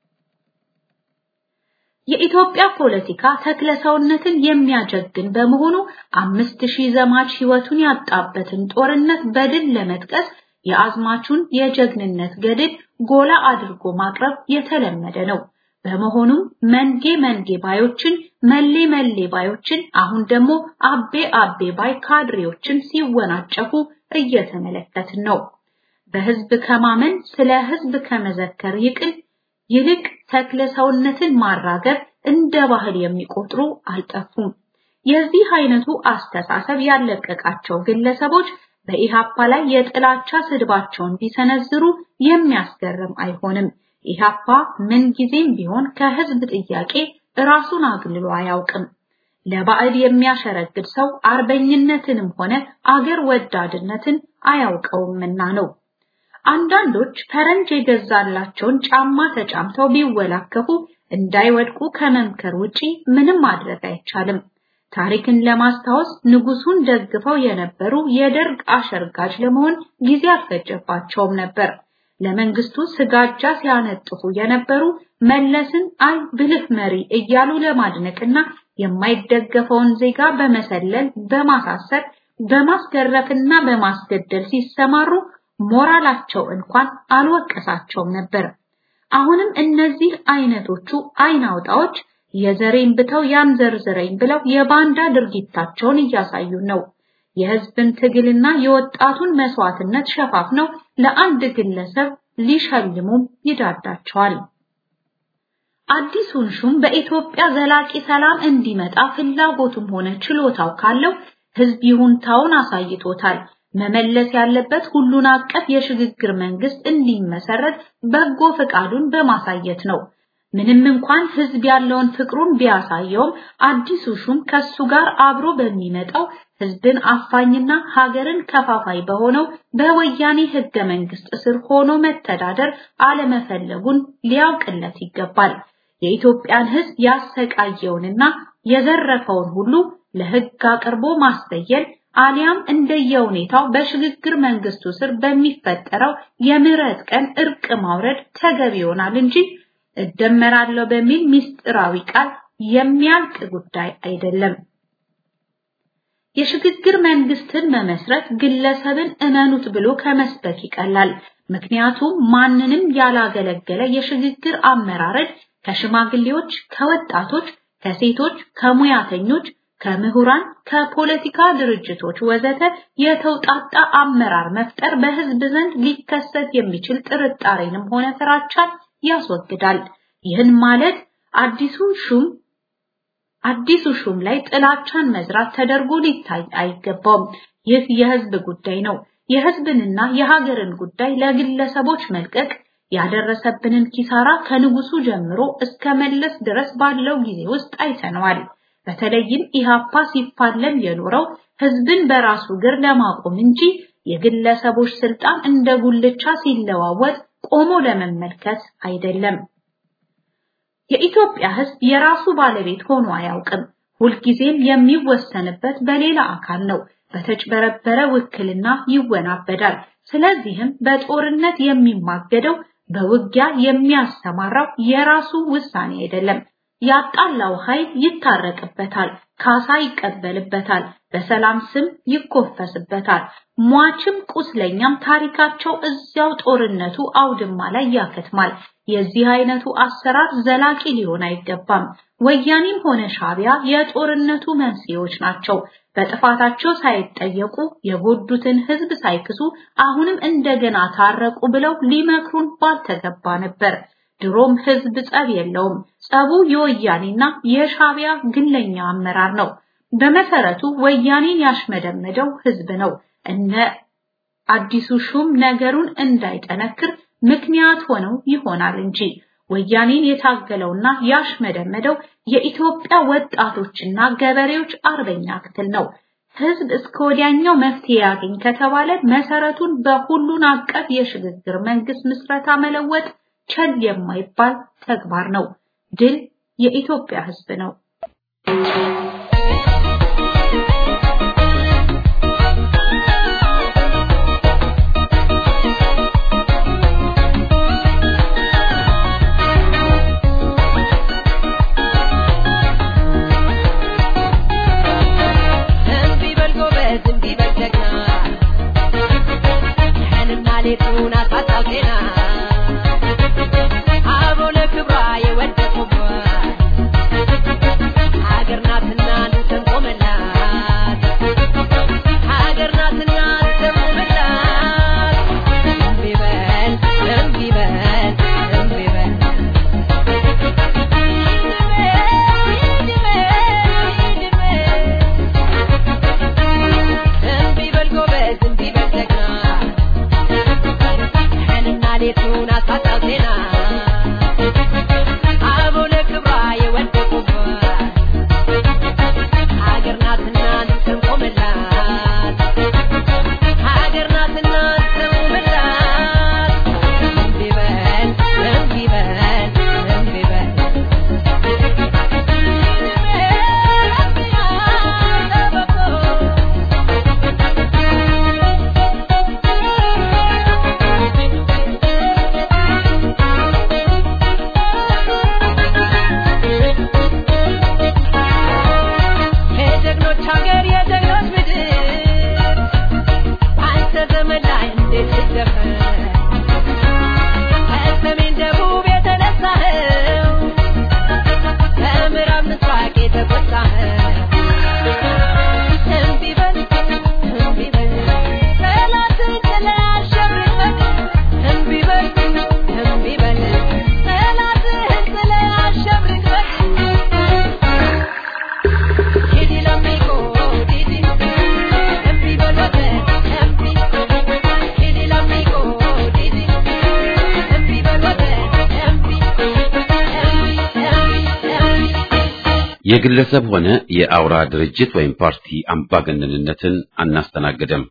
የኢትዮጵያ ፖለቲካ ተክለሰውነትን የሚያጀግን በመሆኑ አምስት ሺህ ዘማች ህይወቱን ያጣበትን ጦርነት በድል ለመጥቀስ የአዝማቹን የጀግንነት ገድል ጎላ አድርጎ ማቅረብ የተለመደ ነው። በመሆኑም መንጌ መንጌ ባዮችን መሌ መሌ ባዮችን አሁን ደግሞ አቤ አቤ ባይ ካድሬዎችን ሲወናጨፉ እየተመለከትን ነው። በህዝብ ከማመን ስለ ህዝብ ከመዘከር ይቅል ይልቅ ተክለሰውነትን ማራገብ እንደ ባህል የሚቆጥሩ አልጠፉም። የዚህ አይነቱ አስተሳሰብ ያለቀቃቸው ግለሰቦች በኢሃፓ ላይ የጥላቻ ስድባቸውን ቢሰነዝሩ የሚያስገርም አይሆንም። ኢሃፓ ምን ጊዜም ቢሆን ከህዝብ ጥያቄ ራሱን አግልሎ አያውቅም። ለባዕድ የሚያሸረግድ ሰው አርበኝነትንም ሆነ አገር ወዳድነትን አያውቀውምና ነው። አንዳንዶች ፈረንጅ የገዛላቸውን ጫማ ተጫምተው ቢወላከፉ እንዳይወድቁ ከመምከር ውጪ ምንም ማድረግ አይቻልም። ታሪክን ለማስታወስ ንጉሱን ደግፈው የነበሩ የደርግ አሸርጋጅ ለመሆን ጊዜ አልፈጀባቸውም ነበር። ለመንግስቱ ስጋጃ ሲያነጥፉ የነበሩ መለስን አይ ብልህ መሪ እያሉ ለማድነቅና የማይደገፈውን ዜጋ በመሰለል በማሳሰር በማስገረፍና በማስገደል ሲሰማሩ ሞራላቸው እንኳን አልወቀሳቸውም ነበር። አሁንም እነዚህ አይነቶቹ አይናውጣዎች የዘሬን ብተው ያንዘርዝረኝ ብለው የባንዳ ድርጊታቸውን እያሳዩ ነው። የህዝብን ትግልና የወጣቱን መስዋዕትነት ሸፋፍነው ለአንድ ግለሰብ ሊሸልሙም ይዳዳቸዋል። አዲሱን ሹም በኢትዮጵያ ዘላቂ ሰላም እንዲመጣ ፍላጎቱም ሆነ ችሎታው ካለው ህዝብ ይሁንታውን አሳይቶታል። መመለስ ያለበት ሁሉን አቀፍ የሽግግር መንግስት እንዲመሰረት በጎ ፈቃዱን በማሳየት ነው። ምንም እንኳን ህዝብ ያለውን ፍቅሩን ቢያሳየውም አዲሱ ሹም ከሱ ጋር አብሮ በሚመጣው ህዝብን አፋኝና ሀገርን ከፋፋይ በሆነው በወያኔ ህገ መንግስት ስር ሆኖ መተዳደር አለመፈለጉን ሊያውቅለት ይገባል። የኢትዮጵያን ህዝብ ያሰቃየውንና የዘረፈውን ሁሉ ለህግ አቅርቦ ማስጠየቅ አሊያም እንደየሁኔታው በሽግግር መንግስቱ ስር በሚፈጠረው የምህረት ቀን እርቅ ማውረድ ተገቢ ይሆናል እንጂ እደመራለሁ በሚል ሚስጥራዊ ቃል የሚያልቅ ጉዳይ አይደለም። የሽግግር መንግስትን መመስረት ግለሰብን እመኑት ብሎ ከመስበክ ይቀላል። ምክንያቱም ማንንም ያላገለገለ የሽግግር አመራረድ ከሽማግሌዎች፣ ከወጣቶች፣ ከሴቶች፣ ከሙያተኞች፣ ከምሁራን፣ ከፖለቲካ ድርጅቶች ወዘተ የተውጣጣ አመራር መፍጠር በህዝብ ዘንድ ሊከሰት የሚችል ጥርጣሬንም ሆነ ፍራቻን ያስወግዳል። ይህን ማለት አዲሱ ሹም አዲሱ ሹም ላይ ጥላቻን መዝራት ተደርጎ ሊታይ አይገባም። ይህ የህዝብ ጉዳይ ነው። የህዝብንና የሀገርን ጉዳይ ለግለሰቦች መልቀቅ ያደረሰብንን ኪሳራ ከንጉሱ ጀምሮ እስከ መለስ ድረስ ባለው ጊዜ ውስጥ አይተነዋል። በተለይም ኢሃፓ ሲፋለም የኖረው ህዝብን በራሱ ግር ለማቆም እንጂ የግለሰቦች ስልጣን እንደ ጉልቻ ሲለዋወጥ ቆሞ ለመመልከት አይደለም። የኢትዮጵያ ህዝብ የራሱ ባለቤት ሆኖ አያውቅም። ሁልጊዜም የሚወሰንበት በሌላ አካል ነው። በተጭበረበረ ውክልና ይወናበዳል። ስለዚህም በጦርነት የሚማገደው በውጊያ የሚያሰማራው የራሱ ውሳኔ አይደለም። ያጣላው ኃይል ይታረቅበታል፣ ካሳ ይቀበልበታል፣ በሰላም ስም ይኮፈስበታል። ሟችም ቁስለኛም ታሪካቸው እዚያው ጦርነቱ አውድማ ላይ ያከትማል። የዚህ አይነቱ አሰራር ዘላቂ ሊሆን አይገባም። ወያኔም ሆነ ሻቢያ የጦርነቱ መንስኤዎች ናቸው። በጥፋታቸው ሳይጠየቁ የጎዱትን ህዝብ ሳይክሱ አሁንም እንደገና ታረቁ ብለው ሊመክሩን ባልተገባ ነበር። ድሮም ህዝብ ጸብ የለውም። ጸቡ የወያኔና የሻቢያ ግለኛ አመራር ነው። በመሰረቱ ወያኔን ያሽመደመደው ህዝብ ነው። እነ አዲሱ ሹም ነገሩን እንዳይጠነክር ምክንያት ሆነው ይሆናል እንጂ ወያኔን የታገለውና ያሽመደመደው የኢትዮጵያ ወጣቶችና ገበሬዎች አርበኛ ክፍል ነው። ህዝብ እስከ ወዲያኛው መፍትሄ ያገኝ ከተባለ መሰረቱን በሁሉን አቀፍ የሽግግር መንግስት ምስረታ መለወጥ ቸል የማይባል ተግባር ነው። ድል የኢትዮጵያ ህዝብ ነው። የግለሰብ ሆነ የአውራ ድርጅት ወይም ፓርቲ አምባገነንነትን አናስተናግድም።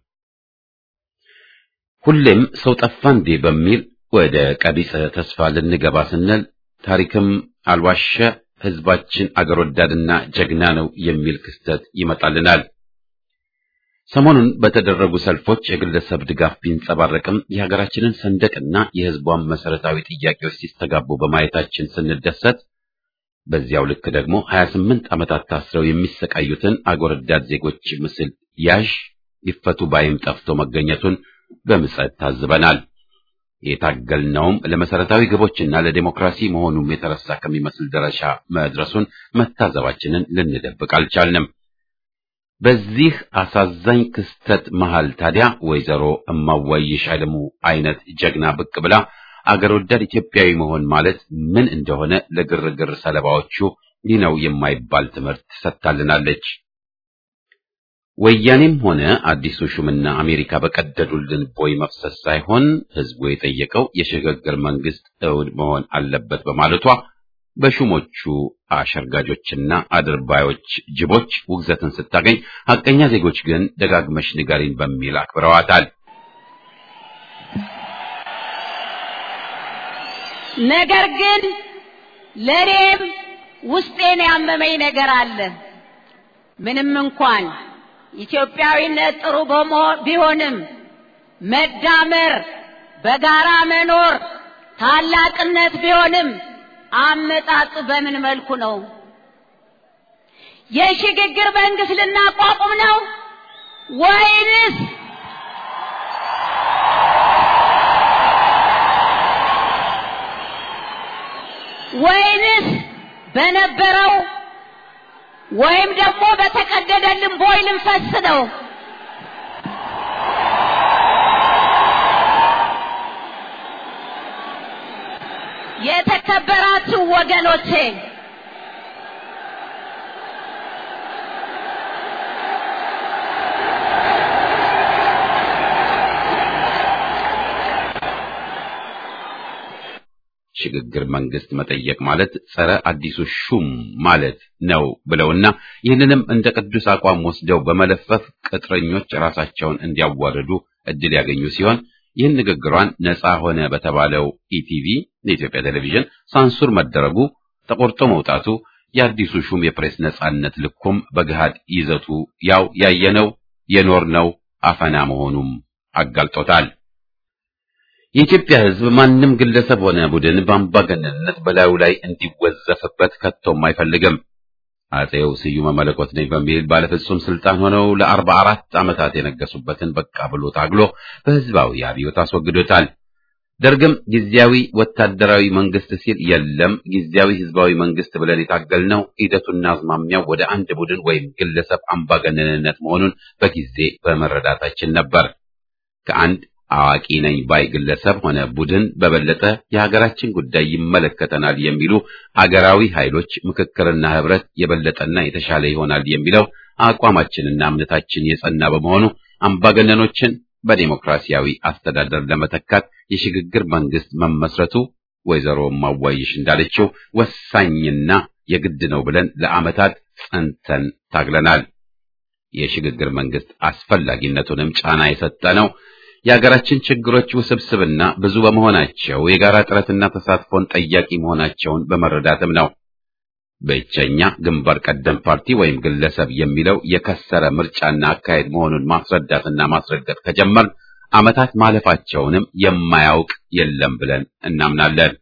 ሁሌም ሰው ጠፋ እንዴ በሚል ወደ ቀቢጸ ተስፋ ልንገባ ስንል ታሪክም አልዋሸ ህዝባችን አገር ወዳድና ጀግና ነው የሚል ክስተት ይመጣልናል። ሰሞኑን በተደረጉ ሰልፎች የግለሰብ ድጋፍ ቢንጸባረቅም የሀገራችንን ሰንደቅና የህዝቧን መሰረታዊ ጥያቄዎች ሲስተጋቡ በማየታችን ስንደሰት፣ በዚያው ልክ ደግሞ ሀያ ስምንት ዓመታት ታስረው የሚሰቃዩትን አገር ወዳድ ዜጎች ምስል ያዥ ይፈቱ ባይም ጠፍቶ መገኘቱን በምጸት ታዝበናል። የታገልነውም ለመሰረታዊ ግቦችና ለዲሞክራሲ መሆኑም የተረሳ ከሚመስል ደረጃ መድረሱን መታዘባችንን ልንደብቅ አልቻልንም። በዚህ አሳዛኝ ክስተት መሃል ታዲያ ወይዘሮ እማዋይሽ አለሙ አይነት ጀግና ብቅ ብላ አገር ወዳድ ኢትዮጵያዊ መሆን ማለት ምን እንደሆነ ለግርግር ሰለባዎቹ ይህ ነው የማይባል ትምህርት ሰጥታልናለች። ወያኔም ሆነ አዲሱ ሹምና አሜሪካ በቀደዱልን ቦይ መፍሰስ ሳይሆን ህዝቡ የጠየቀው የሽግግር መንግስት እውን መሆን አለበት በማለቷ በሹሞቹ አሸርጋጆችና አድርባዮች ጅቦች ውግዘትን ስታገኝ፣ ሐቀኛ ዜጎች ግን ደጋግመሽ ንገሪን በሚል አክብረዋታል። ነገር ግን ለኔም ውስጤን ያመመኝ ነገር አለ። ምንም እንኳን ኢትዮጵያዊነት ጥሩ ቢሆንም መዳመር በጋራ መኖር ታላቅነት ቢሆንም አመጣጡ በምን መልኩ ነው? የሽግግር መንግስት ልናቋቁም ነው ወይንስ በነበረው ወይም ደግሞ በተቀደደልን ቦይ ልንፈስ ነው። የተከበራችሁ ወገኖቼ ሽግግር መንግስት መጠየቅ ማለት ጸረ አዲሱ ሹም ማለት ነው ብለውና ይህንንም እንደ ቅዱስ አቋም ወስደው በመለፈፍ ቅጥረኞች ራሳቸውን እንዲያዋርዱ እድል ያገኙ ሲሆን ይህን ንግግሯን ነፃ ሆነ በተባለው ኢቲቪ የኢትዮጵያ ቴሌቪዥን ሳንሱር መደረጉ ተቆርጦ መውጣቱ የአዲሱ ሹም የፕሬስ ነፃነት ልኩም በግሃድ ይዘቱ ያው ያየነው የኖርነው አፈና መሆኑም አጋልጦታል። የኢትዮጵያ ሕዝብ ማንም ግለሰብ ሆነ ቡድን በአምባገነንነት በላዩ ላይ እንዲወዘፍበት ከቶም አይፈልግም። አጼው ስዩመ መለኮት ነኝ በሚል ባለፍጹም ስልጣን ሆነው ለአርባ አራት ዓመታት የነገሱበትን በቃ ብሎ ታግሎ በህዝባዊ አብዮት አስወግዶታል። ደርግም ጊዜያዊ ወታደራዊ መንግስት ሲል የለም ጊዜያዊ ህዝባዊ መንግስት ብለን የታገልነው ሂደቱና አዝማሚያው ወደ አንድ ቡድን ወይም ግለሰብ አምባገነንነት መሆኑን በጊዜ በመረዳታችን ነበር። ከአንድ አዋቂ ነኝ ባይ ግለሰብ ሆነ ቡድን በበለጠ የሀገራችን ጉዳይ ይመለከተናል የሚሉ አገራዊ ኃይሎች ምክክርና ህብረት የበለጠና የተሻለ ይሆናል የሚለው አቋማችንና እምነታችን የጸና በመሆኑ አምባገነኖችን በዲሞክራሲያዊ አስተዳደር ለመተካት የሽግግር መንግስት መመስረቱ ወይዘሮ ማዋይሽ እንዳለችው ወሳኝና የግድ ነው ብለን ለዓመታት ጸንተን ታግለናል። የሽግግር መንግስት አስፈላጊነቱንም ጫና የሰጠነው የሀገራችን ችግሮች ውስብስብና ብዙ በመሆናቸው የጋራ ጥረትና ተሳትፎን ጠያቂ መሆናቸውን በመረዳትም ነው። ብቸኛ ግንባር ቀደም ፓርቲ ወይም ግለሰብ የሚለው የከሰረ ምርጫና አካሄድ መሆኑን ማስረዳትና ማስረገጥ ከጀመር ዓመታት ማለፋቸውንም የማያውቅ የለም ብለን እናምናለን።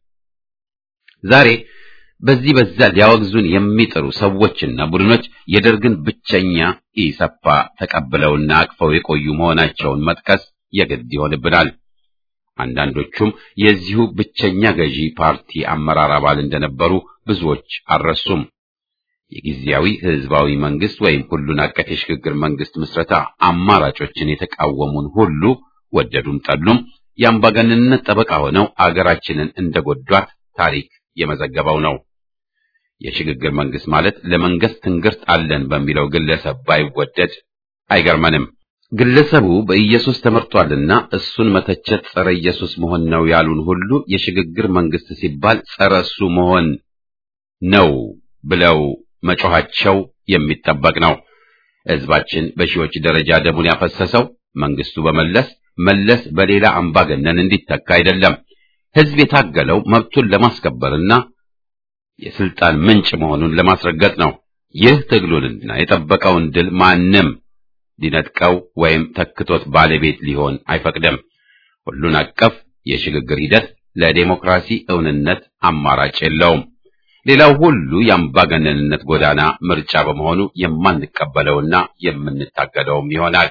ዛሬ በዚህ በዛ ሊያወግዙን የሚጥሩ ሰዎችና ቡድኖች የደርግን ብቸኛ ኢሰፓ ተቀብለውና አቅፈው የቆዩ መሆናቸውን መጥቀስ የግድ ይሆንብናል። አንዳንዶቹም የዚሁ ብቸኛ ገዢ ፓርቲ አመራር አባል እንደነበሩ ብዙዎች አልረሱም። የጊዜያዊ ህዝባዊ መንግስት ወይም ሁሉን አቀፍ የሽግግር መንግስት ምስረታ አማራጮችን የተቃወሙን ሁሉ ወደዱም ጠሉም የአምባገነንነት ጠበቃ ሆነው አገራችንን እንደጎዷት ታሪክ የመዘገበው ነው። የሽግግር መንግስት ማለት ለመንግስት ትንግርት አለን በሚለው ግለሰብ ባይወደድ አይገርመንም። ግለሰቡ በኢየሱስ ተመርጧልና እሱን መተቸት ጸረ ኢየሱስ መሆን ነው ያሉን ሁሉ የሽግግር መንግስት ሲባል ጸረ እሱ መሆን ነው ብለው መጮኻቸው የሚጠበቅ ነው። ህዝባችን በሺዎች ደረጃ ደሙን ያፈሰሰው መንግስቱ በመለስ መለስ በሌላ አምባገነን እንዲተካ አይደለም። ህዝብ የታገለው መብቱን ለማስከበርና የስልጣን ምንጭ መሆኑን ለማስረገጥ ነው። ይህ ትግሉንና የጠበቀውን ድል ማንም ሊነጥቀው ወይም ተክቶት ባለቤት ሊሆን አይፈቅድም። ሁሉን አቀፍ የሽግግር ሂደት ለዲሞክራሲ እውንነት አማራጭ የለውም። ሌላው ሁሉ የአምባገነንነት ጎዳና ምርጫ በመሆኑ የማንቀበለውና የምንታገለውም ይሆናል።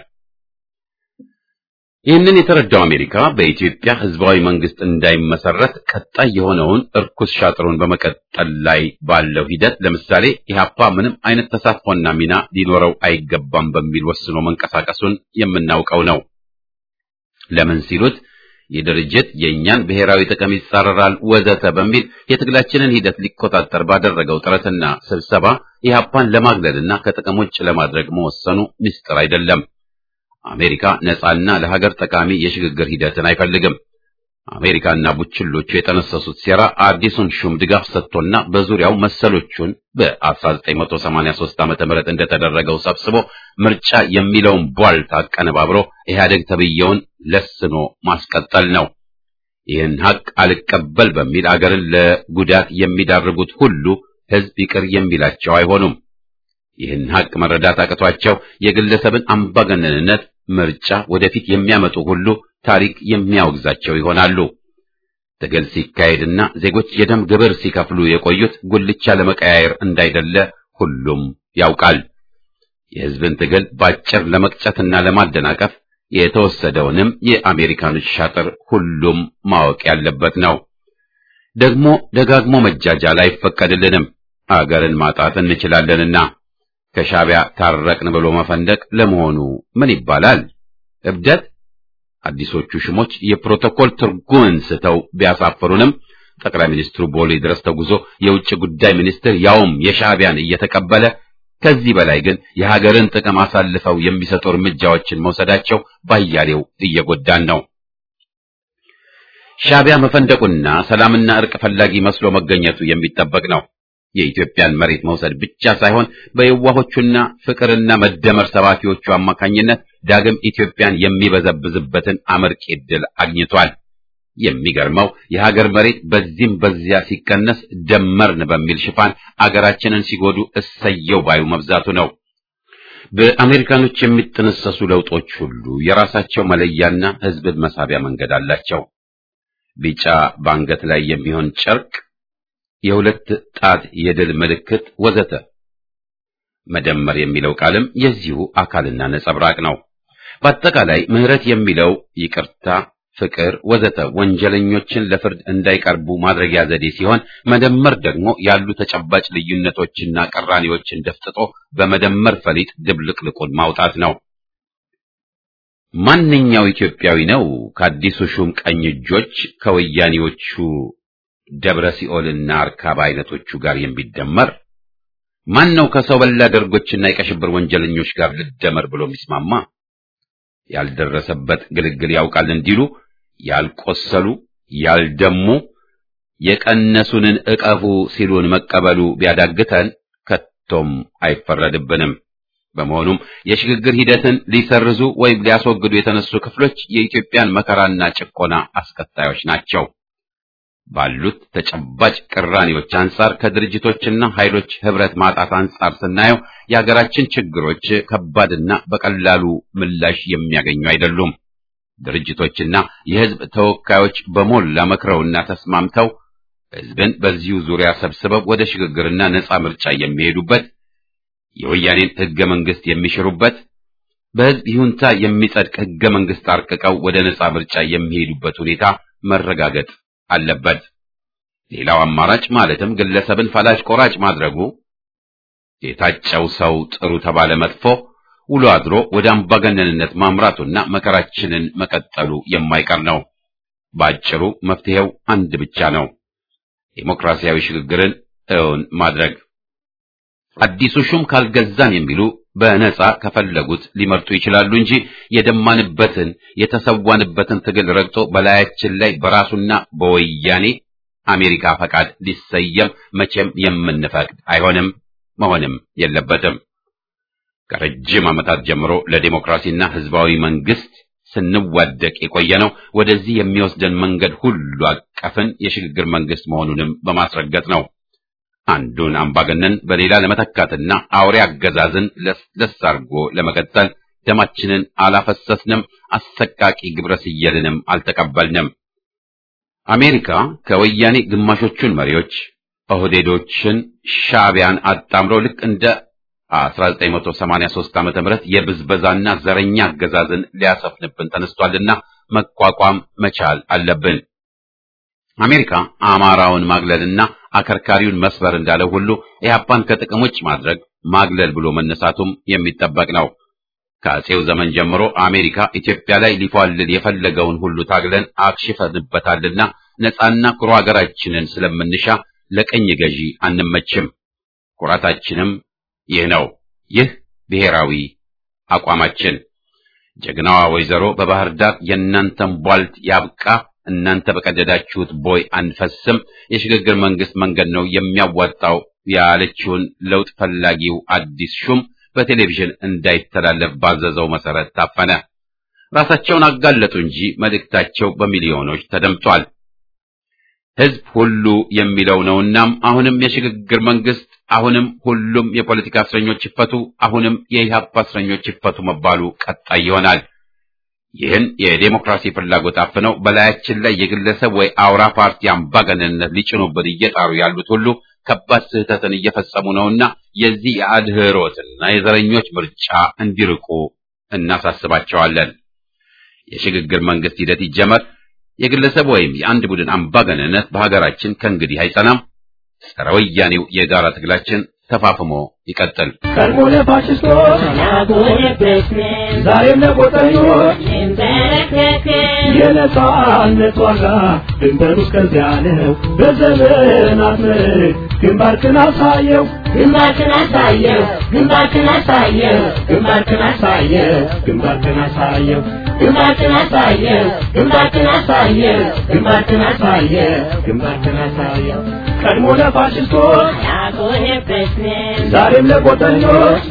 ይህንን የተረዳው አሜሪካ በኢትዮጵያ ህዝባዊ መንግስት እንዳይመሰረት ቀጣይ የሆነውን እርኩስ ሻጥሩን በመቀጠል ላይ ባለው ሂደት ለምሳሌ ኢህአፓ ምንም አይነት ተሳትፎና ሚና ሊኖረው አይገባም በሚል ወስኖ መንቀሳቀሱን የምናውቀው ነው። ለምን ሲሉት የድርጅት የእኛን ብሔራዊ ጥቅም ይጻረራል ወዘተ በሚል የትግላችንን ሂደት ሊቆጣጠር ባደረገው ጥረትና ስብሰባ ኢህአፓን ለማግለልና ከጥቅም ውጭ ለማድረግ መወሰኑ ምስጢር አይደለም። አሜሪካ ነፃና ለሀገር ጠቃሚ የሽግግር ሂደትን አይፈልግም። አሜሪካና ቡችሎቹ የጠነሰሱት ሴራ አዲሱን ሹም ድጋፍ ሰጥቶና በዙሪያው መሰሎቹን በአስራ ዘጠኝ መቶ ሰማንያ ሦስት ዓመተ ምህረት እንደተደረገው ሰብስቦ ምርጫ የሚለውን ቧልት አቀነባብሮ ኢህአዴግ ተብየውን ለስኖ ማስቀጠል ነው። ይህን ሀቅ አልቀበል በሚል አገርን ለጉዳት የሚዳርጉት ሁሉ ህዝብ ይቅር የሚላቸው አይሆኑም። ይህን ሀቅ መረዳት አቅቷቸው የግለሰብን አምባገነንነት ምርጫ ወደፊት የሚያመጡ ሁሉ ታሪክ የሚያወግዛቸው ይሆናሉ። ትግል ሲካሄድና ዜጎች የደም ግብር ሲከፍሉ የቆዩት ጉልቻ ለመቀያየር እንዳይደለ ሁሉም ያውቃል። የህዝብን ትግል ባጭር ለመቅጨትና ለማደናቀፍ የተወሰደውንም የአሜሪካኖች ሻጥር ሁሉም ማወቅ ያለበት ነው። ደግሞ ደጋግሞ መጃጃል አይፈቀድልንም። አገርን ማጣት እንችላለንና ከሻዕቢያ ታረቅን ብሎ መፈንደቅ ለመሆኑ ምን ይባላል? እብደት? አዲሶቹ ሽሞች የፕሮቶኮል ትርጉምን ስተው ቢያሳፍሩንም ጠቅላይ ሚኒስትሩ ቦሌ ድረስ ተጉዞ የውጭ ጉዳይ ሚኒስትር ያውም የሻዕቢያን እየተቀበለ ከዚህ በላይ ግን የሀገርን ጥቅም አሳልፈው የሚሰጡ እርምጃዎችን መውሰዳቸው ባያሌው እየጎዳን ነው። ሻዕቢያ መፈንደቁና ሰላምና እርቅ ፈላጊ መስሎ መገኘቱ የሚጠበቅ ነው። የኢትዮጵያን መሬት መውሰድ ብቻ ሳይሆን በየዋሆቹና ፍቅርና መደመር ሰባኪዎቹ አማካኝነት ዳግም ኢትዮጵያን የሚበዘብዝበትን አመርቂ ዕድል አግኝቷል። የሚገርመው የሀገር መሬት በዚህም በዚያ ሲቀነስ ደመርን በሚል ሽፋን አገራችንን ሲጎዱ እሰየው ባዩ መብዛቱ ነው። በአሜሪካኖች የሚጠነሰሱ ለውጦች ሁሉ የራሳቸው መለያና ሕዝብን መሳቢያ መንገድ አላቸው። ቢጫ ባንገት ላይ የሚሆን ጨርቅ፣ የሁለት ጣት የድል ምልክት ወዘተ። መደመር የሚለው ቃልም የዚሁ አካልና ነጸብራቅ ነው። በአጠቃላይ ምህረት የሚለው ይቅርታ፣ ፍቅር ወዘተ ወንጀለኞችን ለፍርድ እንዳይቀርቡ ማድረጊያ ዘዴ ሲሆን መደመር ደግሞ ያሉ ተጨባጭ ልዩነቶችና ቅራኔዎችን ደፍጥጦ በመደመር ፈሊጥ ድብልቅልቁን ማውጣት ነው። ማንኛው ኢትዮጵያዊ ነው ከአዲሱ ሹም ቀኝ እጆች ከወያኔዎቹ ደብረ ሲኦልና አርካባ አይነቶቹ ጋር የሚደመር? ማን ነው ከሰው በላ ደርጎችና የቀሽብር ወንጀለኞች ጋር ልደመር ብሎ የሚስማማ? ያልደረሰበት ግልግል ያውቃል እንዲሉ ያልቆሰሉ ያልደሙ የቀነሱንን እቀፉ ሲሉን መቀበሉ ቢያዳግተን ከቶም አይፈረድብንም። በመሆኑም የሽግግር ሂደትን ሊሰርዙ ወይም ሊያስወግዱ የተነሱ ክፍሎች የኢትዮጵያን መከራና ጭቆና አስከታዮች ናቸው። ባሉት ተጨባጭ ቅራኔዎች አንጻር ከድርጅቶችና ኃይሎች ህብረት ማጣት አንጻር ስናየው የሀገራችን ችግሮች ከባድና በቀላሉ ምላሽ የሚያገኙ አይደሉም። ድርጅቶችና የህዝብ ተወካዮች በሞላ መክረውና ተስማምተው ህዝብን በዚሁ ዙሪያ ሰብስበው ወደ ሽግግርና ነጻ ምርጫ የሚሄዱበት፣ የወያኔን ህገ መንግስት የሚሽሩበት፣ በህዝብ ይሁንታ የሚጸድቅ ህገ መንግስት አርቅቀው ወደ ነጻ ምርጫ የሚሄዱበት ሁኔታ መረጋገጥ አለበት። ሌላው አማራጭ ማለትም ግለሰብን ፈላጭ ቆራጭ ማድረጉ፣ የታጨው ሰው ጥሩ ተባለ መጥፎ ውሎ አድሮ ወደ አምባገነንነት ማምራቱና መከራችንን መቀጠሉ የማይቀር ነው። ባጭሩ መፍትሄው አንድ ብቻ ነው፣ ዲሞክራሲያዊ ሽግግርን እውን ማድረግ። አዲሱ ሹም ካልገዛን የሚሉ በነጻ ከፈለጉት ሊመርጡ ይችላሉ እንጂ የደማንበትን የተሰዋንበትን ትግል ረግጦ በላያችን ላይ በራሱና በወያኔ አሜሪካ ፈቃድ ሊሰየም መቼም የምንፈቅድ አይሆንም፣ መሆንም የለበትም። ከረጅም ዓመታት ጀምሮ ለዲሞክራሲና ህዝባዊ መንግስት ስንዋደቅ የቆየነው ወደዚህ የሚወስደን መንገድ ሁሉ አቀፍን የሽግግር መንግስት መሆኑንም በማስረገጥ ነው። አንዱን አምባገነን በሌላ ለመተካትና አውሬ አገዛዝን ለስለስ አድርጎ ለመቀጠል ደማችንን አላፈሰስንም፣ አሰቃቂ ግብረ ስየልንም አልተቀበልንም። አሜሪካ ከወያኔ ግማሾቹን መሪዎች ኦህዴዶችን፣ ሻዕቢያን አጣምረው ልክ እንደ አስራ ዘጠኝ መቶ ሰማንያ ሦስት ዓመተ ምህረት የብዝበዛና ዘረኛ አገዛዝን ሊያሰፍንብን ተነስቷልና መቋቋም መቻል አለብን። አሜሪካ አማራውን ማግለልና አከርካሪውን መስበር እንዳለው ሁሉ ኢህአፓን ከጥቅም ውጭ ማድረግ ማግለል ብሎ መነሳቱም የሚጠበቅ ነው። ከአጼው ዘመን ጀምሮ አሜሪካ ኢትዮጵያ ላይ ሊፏልል የፈለገውን ሁሉ ታግለን አክሽፈንበታልና ነፃና ኩሩ ሀገራችንን ስለምንሻ ለቀኝ ገዢ አንመችም። ኩራታችንም ይህ ነው። ይህ ብሔራዊ አቋማችን። ጀግናዋ ወይዘሮ በባህር ዳር የእናንተን ቧልት ያብቃ፣ እናንተ በቀደዳችሁት ቦይ አንፈስም፣ የሽግግር መንግስት መንገድ ነው የሚያዋጣው ያለችውን ለውጥ ፈላጊው አዲስ ሹም በቴሌቪዥን እንዳይተላለፍ ባዘዘው መሰረት ታፈነ። ራሳቸውን አጋለጡ እንጂ መልእክታቸው በሚሊዮኖች ተደምጧል። ህዝብ ሁሉ የሚለው ነውና አሁንም የሽግግር መንግስት፣ አሁንም ሁሉም የፖለቲካ እስረኞች ይፈቱ፣ አሁንም የኢህአፓ እስረኞች ይፈቱ መባሉ ቀጣይ ይሆናል። ይህን የዴሞክራሲ ፍላጎት አፍነው በላያችን ላይ የግለሰብ ወይ አውራ ፓርቲ አምባገነንነት ሊጭኑብን እየጣሩ ያሉት ሁሉ ከባድ ስህተትን እየፈጸሙ ነውና የዚህ የአድህሮትና የዘረኞች ምርጫ እንዲርቁ እናሳስባቸዋለን። የሽግግር መንግስት ሂደት ይጀመር። የግለሰብ ወይም የአንድ ቡድን አምባገነንነት በሀገራችን ከእንግዲህ አይጸናም። ጸረ ወያኔው የጋራ ትግላችን ተፋፍሞ ይቀጥል። ቀድሞ ለፋሽስቶች ዛሬም ለቆጠኞች የነጻነት ዋጋ ድንበሩ እስከዚያ ነው። በዘመናት ምርክ ግንባርክን አሳየው ግንባርክን አሳየው ግንባርክን አሳየው ግንባርክን አሳየው ግንባርክን አሳየው ግንባርክን አሳየው ግንባርክን አሳየው ግንባርክን አሳየው ግንባርክን አሳየው ቀድሞ ለፋሽስቶች ዛሬም ለቆጠኞች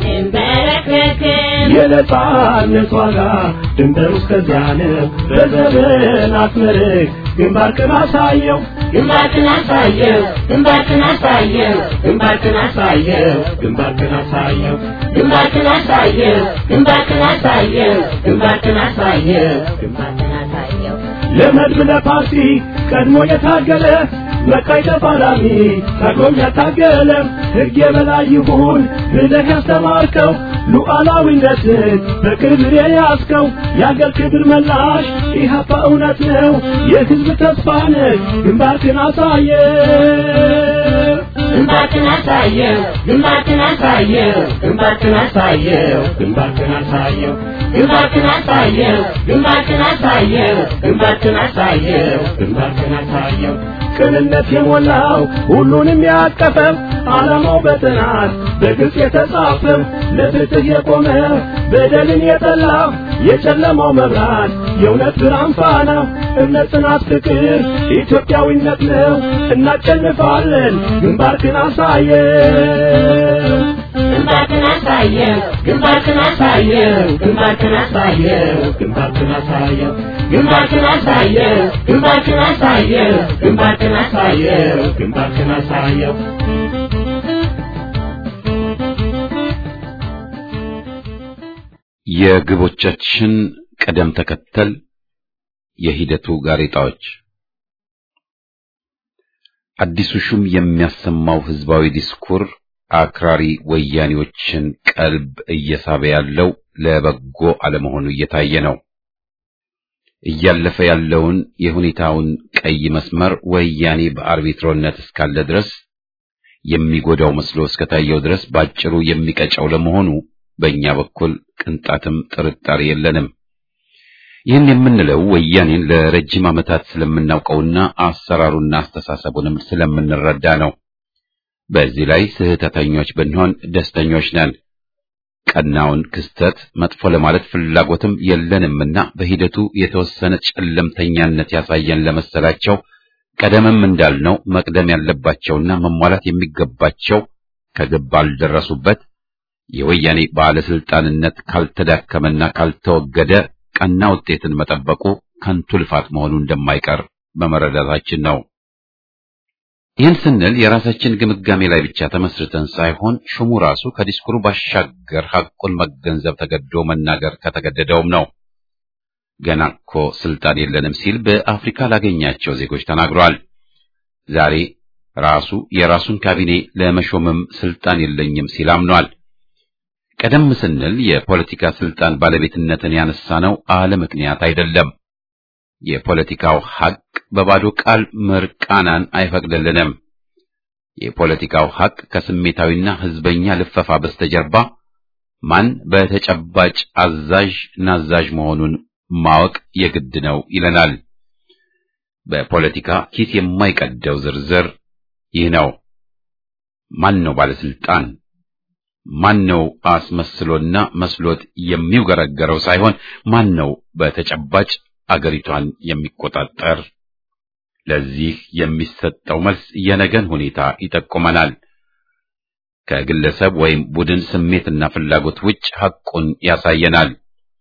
የነጻነት ዋጋ ድንበሩ እስከዚያ ነው። በዘመናት ምርክ ግንባርክን አሳየው ግንባርክን አሳየው ግንባርክን አሳየው ግንባርክን አሳየው ግንባርክን አሳየው ግንባርክን አሳየው ግንባርክን አሳየው ግንባርክን አሳየው ግንባርክን አሳየው ለመድብ ለፓርቲ ቀድሞ የታገለ መካይ ተፋላሚ ታግሎም ያታገለ ሕግ የበላይ ይሁን ብለህ ያስተማርከው ሉዓላዊነትን በክብር የያዝከው የአገር ክብር መላሽ ኢህአፓ እውነት ነው የሕዝብ ተስፋ ነህ። ግንባርክን አሳየው ግንባርክን አሳየው ግንባርክን አሳየው ግንባርክን አሳየው ግንባርክን አሳየው ግንባርክን አሳየው ግንባርክን አሳየው ግንባርክን አሳየው ግንባርክን አሳየው ቅንነት የሞላው ሁሉንም ያቀፈው ዓላማው በጥናት በግልጽ የተጻፈው ለፍትህ የቆመ በደልን የጠላ የጨለማው መብራት የእውነት ብርሃን ፋና እምነት፣ ጽናት፣ ፍቅር ኢትዮጵያዊነት ነው። እናሸንፋለን። ግንባርክን አሳየው ግንባርክን አሳየው ግንባርክን አሳየው ግንባርክን አሳየው ግንባርክን አሳየው ግንባርክን አሳየው ግንባርክን አሳየው ግንባርክን አሳየው ግንባርክን አሳየው የግቦቻችን ቀደም ተከተል የሂደቱ ጋሬጣዎች አዲሱ ሹም የሚያሰማው ህዝባዊ ዲስኩር አክራሪ ወያኔዎችን ቀልብ እየሳበ ያለው ለበጎ አለመሆኑ እየታየ ነው። እያለፈ ያለውን የሁኔታውን ቀይ መስመር ወያኔ በአርቢትሮነት እስካለ ድረስ የሚጎዳው መስሎ እስከታየው ድረስ ባጭሩ የሚቀጨው ለመሆኑ በእኛ በኩል ቅንጣትም ጥርጣሬ የለንም። ይህን የምንለው ወያኔን ለረጅም ዓመታት ስለምናውቀውና አሰራሩና አስተሳሰቡንም ስለምንረዳ ነው። በዚህ ላይ ስህተተኞች ብንሆን ደስተኞች ነን። ቀናውን ክስተት መጥፎ ለማለት ፍላጎትም የለንምና በሂደቱ የተወሰነ ጨለምተኛነት ያሳየን ለመሰላቸው ቀደምም እንዳልነው መቅደም ያለባቸውና መሟላት የሚገባቸው ከግብ አልደረሱበት የወያኔ ባለስልጣንነት ካልተዳከመና ካልተወገደ ቀና ውጤትን መጠበቁ ከንቱ ልፋት መሆኑ እንደማይቀር በመረዳታችን ነው። ይህን ስንል የራሳችን ግምጋሜ ላይ ብቻ ተመስርተን ሳይሆን ሹሙ ራሱ ከዲስኩሩ ባሻገር ሐቁን መገንዘብ ተገዶ መናገር ከተገደደውም ነው። ገና እኮ ስልጣን የለንም ሲል በአፍሪካ ላገኛቸው ዜጎች ተናግሯል። ዛሬ ራሱ የራሱን ካቢኔ ለመሾምም ስልጣን የለኝም ሲል አምኗል። ቀደም ስንል የፖለቲካ ስልጣን ባለቤትነትን ያነሳነው አለ ምክንያት አይደለም። የፖለቲካው ሐቅ በባዶ ቃል ምርቃናን አይፈቅድልንም። የፖለቲካው ሐቅ ከስሜታዊና ህዝበኛ ልፈፋ በስተጀርባ ማን በተጨባጭ አዛዥ ናዛዥ መሆኑን ማወቅ የግድ ነው ይለናል። በፖለቲካ ኪስ የማይቀደው ዝርዝር ይህ ነው። ማን ነው ባለስልጣን? ማን ነው አስመስሎና መስሎት የሚውገረገረው ሳይሆን ማን ነው በተጨባጭ አገሪቷን የሚቆጣጠር? ለዚህ የሚሰጠው መልስ የነገን ሁኔታ ይጠቁመናል። ከግለሰብ ወይም ቡድን ስሜትና ፍላጎት ውጭ ሐቁን ያሳየናል።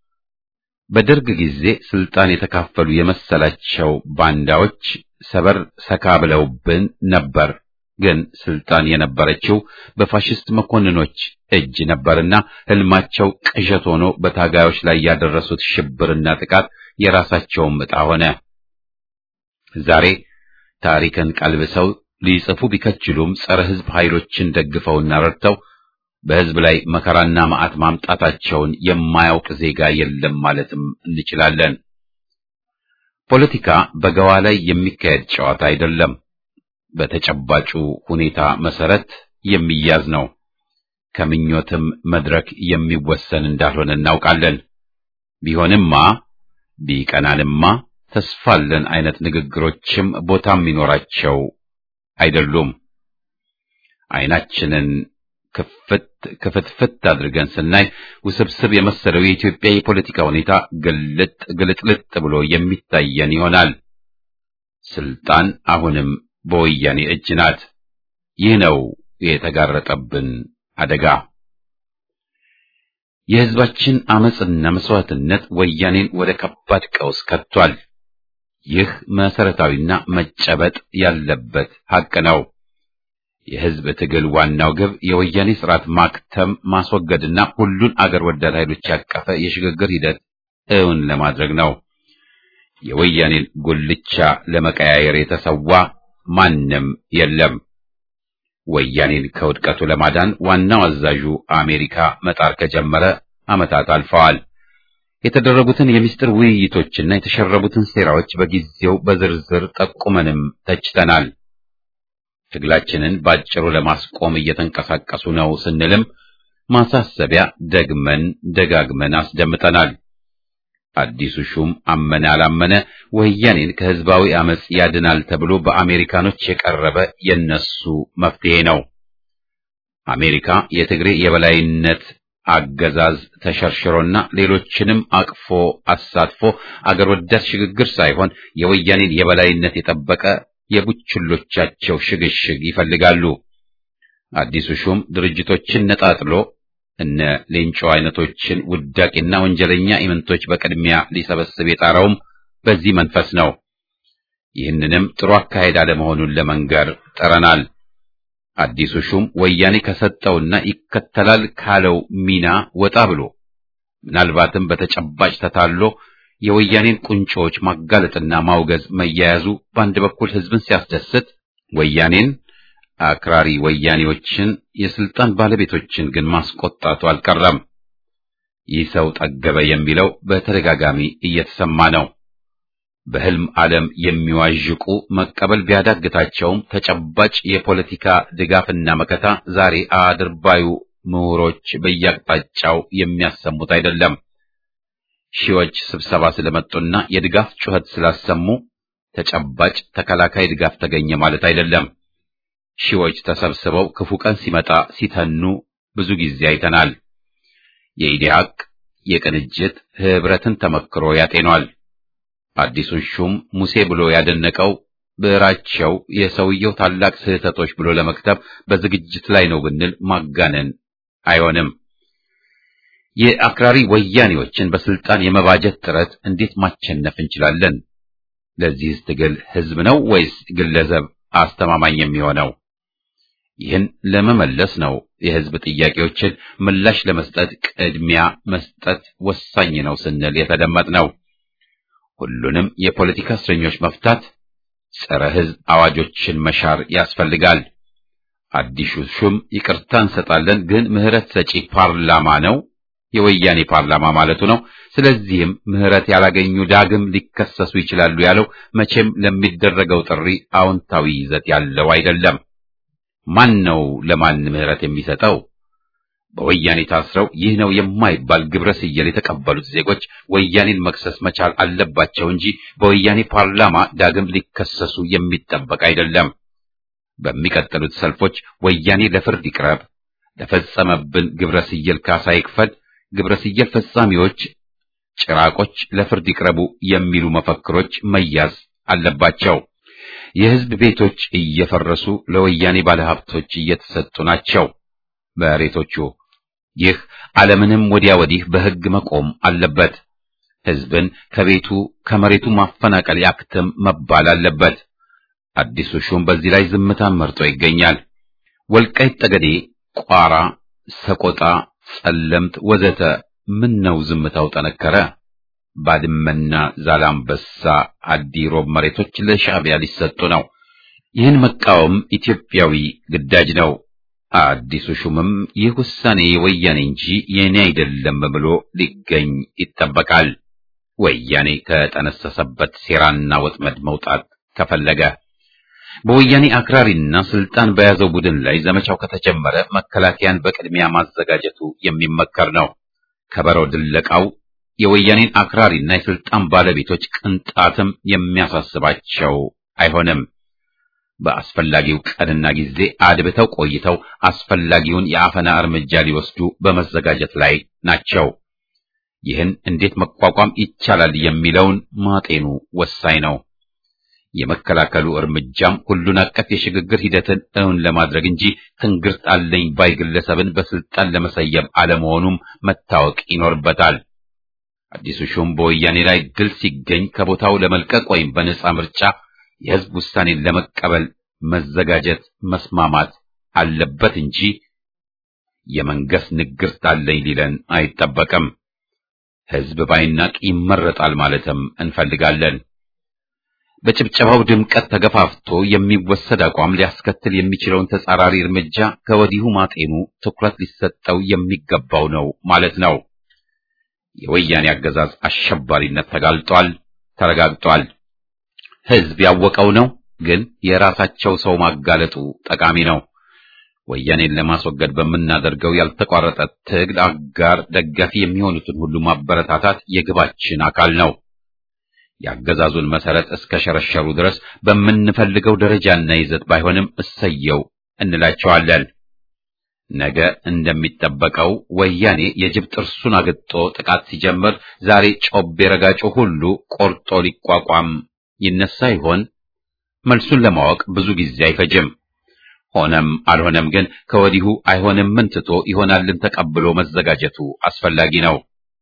በደርግ ጊዜ ስልጣን የተካፈሉ የመሰላቸው ባንዳዎች ሰበር ሰካ ብለውብን ነበር። ግን ስልጣን የነበረችው በፋሽስት መኮንኖች እጅ ነበርና ህልማቸው ቅዠት ሆኖ በታጋዮች ላይ ያደረሱት ሽብርና ጥቃት የራሳቸውም ዕጣ ሆነ። ዛሬ ታሪክን ቀልብሰው ሊጽፉ ቢከጅሉም ጸረ ህዝብ ኃይሎችን ደግፈውና ረድተው በህዝብ ላይ መከራና መዓት ማምጣታቸውን የማያውቅ ዜጋ የለም ማለትም እንችላለን። ፖለቲካ በገዋ ላይ የሚካሄድ ጨዋታ አይደለም። በተጨባጩ ሁኔታ መሰረት የሚያዝ ነው። ከምኞትም መድረክ የሚወሰን እንዳልሆነ እናውቃለን። ቢሆንማ ቢቀናንማ ተስፋለን አይነት ንግግሮችም ቦታም የሚኖራቸው አይደሉም። አይናችንን ክፍት ክፍትፍት አድርገን ስናይ ውስብስብ የመሰለው የኢትዮጵያ የፖለቲካ ሁኔታ ግልጥ ግልጥልጥ ብሎ የሚታየን ይሆናል። ስልጣን አሁንም በወያኔ እጅ ናት። ይህ ነው የተጋረጠብን አደጋ። የሕዝባችን አመጽና መስዋዕትነት ወያኔን ወደ ከባድ ቀውስ ከቷል። ይህ መሰረታዊና መጨበጥ ያለበት ሐቅ ነው። የሕዝብ ትግል ዋናው ግብ የወያኔ ስርዓት ማክተም፣ ማስወገድና ሁሉን አገር ወዳድ ኃይሎች ያቀፈ የሽግግር ሂደት እውን ለማድረግ ነው። የወያኔን ጉልቻ ለመቀያየር የተሰዋ ማንም የለም። ወያኔን ከውድቀቱ ለማዳን ዋናው አዛዡ አሜሪካ መጣር ከጀመረ ዓመታት አልፈዋል። የተደረጉትን የምስጢር ውይይቶችና የተሸረቡትን ሴራዎች በጊዜው በዝርዝር ጠቁመንም ተችተናል። ትግላችንን ባጭሩ ለማስቆም እየተንቀሳቀሱ ነው ስንልም ማሳሰቢያ ደግመን ደጋግመን አስደምጠናል። አዲሱ ሹም አመነ አላመነ ወያኔን ከህዝባዊ አመጽ ያድናል ተብሎ በአሜሪካኖች የቀረበ የነሱ መፍትሄ ነው። አሜሪካ የትግሬ የበላይነት አገዛዝ ተሸርሽሮና ሌሎችንም አቅፎ አሳትፎ አገር ወዳድ ሽግግር ሳይሆን የወያኔን የበላይነት የጠበቀ የቡችሎቻቸው ሽግሽግ ይፈልጋሉ። አዲሱ ሹም ድርጅቶችን ነጣጥሎ እነ ሌንጮ አይነቶችን ውዳቂና ወንጀለኛ ኢምንቶች በቅድሚያ ሊሰበስብ የጣረውም በዚህ መንፈስ ነው። ይህንንም ጥሩ አካሄድ አለመሆኑን ለመንገር ጠረናል። አዲሱ ሹም ወያኔ ከሰጠውና ይከተላል ካለው ሚና ወጣ ብሎ ምናልባትም በተጨባጭ ተታሎ የወያኔን ቁንጮች ማጋለጥና ማውገዝ መያያዙ በአንድ በኩል ህዝብን ሲያስደስት፣ ወያኔን አክራሪ ወያኔዎችን የስልጣን ባለቤቶችን ግን ማስቆጣቱ አልቀረም። ይህ ሰው ጠገበ የሚለው በተደጋጋሚ እየተሰማ ነው። በህልም ዓለም የሚዋዥቁ መቀበል ቢያዳግታቸውም ተጨባጭ የፖለቲካ ድጋፍና መከታ ዛሬ አድርባዩ ምሁሮች በየአቅጣጫው የሚያሰሙት አይደለም። ሺዎች ስብሰባ ስለመጡና የድጋፍ ጩኸት ስላሰሙ ተጨባጭ ተከላካይ ድጋፍ ተገኘ ማለት አይደለም። ሺዎች ተሰብስበው ክፉ ቀን ሲመጣ ሲተኑ ብዙ ጊዜ አይተናል። የኢዲሃቅ የቅንጅት ህብረትን ተመክሮ ያጤኗል። አዲሱን ሹም ሙሴ ብሎ ያደነቀው ብዕራቸው የሰውየው ታላቅ ስህተቶች ብሎ ለመክተብ በዝግጅት ላይ ነው ብንል ማጋነን አይሆንም። የአክራሪ ወያኔዎችን በስልጣን የመባጀት ጥረት እንዴት ማቸነፍ እንችላለን? ለዚህስ ትግል ህዝብ ነው ወይስ ግለሰብ አስተማማኝ የሚሆነው? ይህን ለመመለስ ነው የህዝብ ጥያቄዎችን ምላሽ ለመስጠት ቅድሚያ መስጠት ወሳኝ ነው ስንል የተደመጥነው። ሁሉንም የፖለቲካ እስረኞች መፍታት፣ ጸረ ህዝብ አዋጆችን መሻር ያስፈልጋል። አዲሱ ሹም ይቅርታ እንሰጣለን ግን ምህረት ሰጪ ፓርላማ ነው፣ የወያኔ ፓርላማ ማለቱ ነው። ስለዚህም ምህረት ያላገኙ ዳግም ሊከሰሱ ይችላሉ ያለው መቼም ለሚደረገው ጥሪ አዎንታዊ ይዘት ያለው አይደለም። ማን ነው ለማን ምህረት የሚሰጠው? በወያኔ ታስረው ይህ ነው የማይባል ግብረ ስየል የተቀበሉት ዜጎች ወያኔን መክሰስ መቻል አለባቸው እንጂ በወያኔ ፓርላማ ዳግም ሊከሰሱ የሚጠበቅ አይደለም። በሚቀጥሉት ሰልፎች ወያኔ ለፍርድ ይቅረብ፣ ለፈጸመብን ግብረ ስየል ካሳ ይክፈል፣ ግብረ ስየል ፈጻሚዎች ጭራቆች ለፍርድ ይቅረቡ የሚሉ መፈክሮች መያዝ አለባቸው። የህዝብ ቤቶች እየፈረሱ ለወያኔ ባለሀብቶች እየተሰጡ ናቸው መሬቶቹ። ይህ ዓለምንም ወዲያ ወዲህ በህግ መቆም አለበት። ህዝብን ከቤቱ ከመሬቱ ማፈናቀል ያክትም መባል አለበት። አዲሱ ሹም በዚህ ላይ ዝምታን መርጦ ይገኛል። ወልቃይት ጠገዴ፣ ቋራ፣ ሰቆጣ፣ ጸለምት ወዘተ ምን ነው ዝምታው ጠነከረ? ባድመና ዛላምበሳ፣ አዲሮብ መሬቶች ለሻዕቢያ ሊሰጡ ነው። ይህን መቃወም ኢትዮጵያዊ ግዳጅ ነው። አዲሱ ሹምም ይህ ውሳኔ የወያኔ እንጂ የኔ አይደለም ብሎ ሊገኝ ይጠበቃል። ወያኔ ከጠነሰሰበት ሴራና ወጥመድ መውጣት ከፈለገ በወያኔ አክራሪና ስልጣን በያዘው ቡድን ላይ ዘመቻው ከተጀመረ መከላከያን በቅድሚያ ማዘጋጀቱ የሚመከር ነው። ከበሮ ድለቃው የወያኔን አክራሪና የስልጣን ባለቤቶች ቅንጣትም የሚያሳስባቸው አይሆንም። በአስፈላጊው ቀንና ጊዜ አድብተው ቆይተው አስፈላጊውን የአፈና እርምጃ ሊወስዱ በመዘጋጀት ላይ ናቸው። ይህን እንዴት መቋቋም ይቻላል የሚለውን ማጤኑ ወሳኝ ነው። የመከላከሉ እርምጃም ሁሉን አቀፍ የሽግግር ሂደትን እውን ለማድረግ እንጂ ትንግርት አለኝ ባይ ግለሰብን በስልጣን ለመሰየም አለመሆኑም መታወቅ ይኖርበታል። አዲሱ ሹም በወያኔ ላይ ድል ሲገኝ ከቦታው ለመልቀቅ ወይም በነጻ ምርጫ የህዝብ ውሳኔን ለመቀበል መዘጋጀት መስማማት አለበት እንጂ የመንግስት ንግርት አለኝ ሊለን አይጠበቅም። ህዝብ ባይናቅ ይመረጣል ማለትም እንፈልጋለን። በጭብጨባው ድምቀት ተገፋፍቶ የሚወሰድ አቋም ሊያስከትል የሚችለውን ተጻራሪ እርምጃ ከወዲሁ ማጤኑ ትኩረት ሊሰጠው የሚገባው ነው ማለት ነው። የወያኔ አገዛዝ አሸባሪነት ተጋልጧል፣ ተረጋግጧል። ህዝብ ያወቀው ነው፣ ግን የራሳቸው ሰው ማጋለጡ ጠቃሚ ነው። ወያኔን ለማስወገድ በምናደርገው ያልተቋረጠ ትግል አጋር ደጋፊ የሚሆኑትን ሁሉ ማበረታታት የግባችን አካል ነው። የአገዛዙን መሰረት እስከ ሸረሸሩ ድረስ በምንፈልገው ደረጃና ይዘት ባይሆንም እሰየው እንላቸዋለን። ነገ እንደሚጠበቀው ወያኔ የጅብ ጥርሱን አግጦ ጥቃት ሲጀምር ዛሬ ጮቤ ረጋጩ ሁሉ ቆርጦ ሊቋቋም ይነሳ ይሆን? መልሱን ለማወቅ ብዙ ጊዜ አይፈጅም። ሆነም አልሆነም ግን ከወዲሁ አይሆንም ምንትቶ ይሆናልን ተቀብሎ መዘጋጀቱ አስፈላጊ ነው።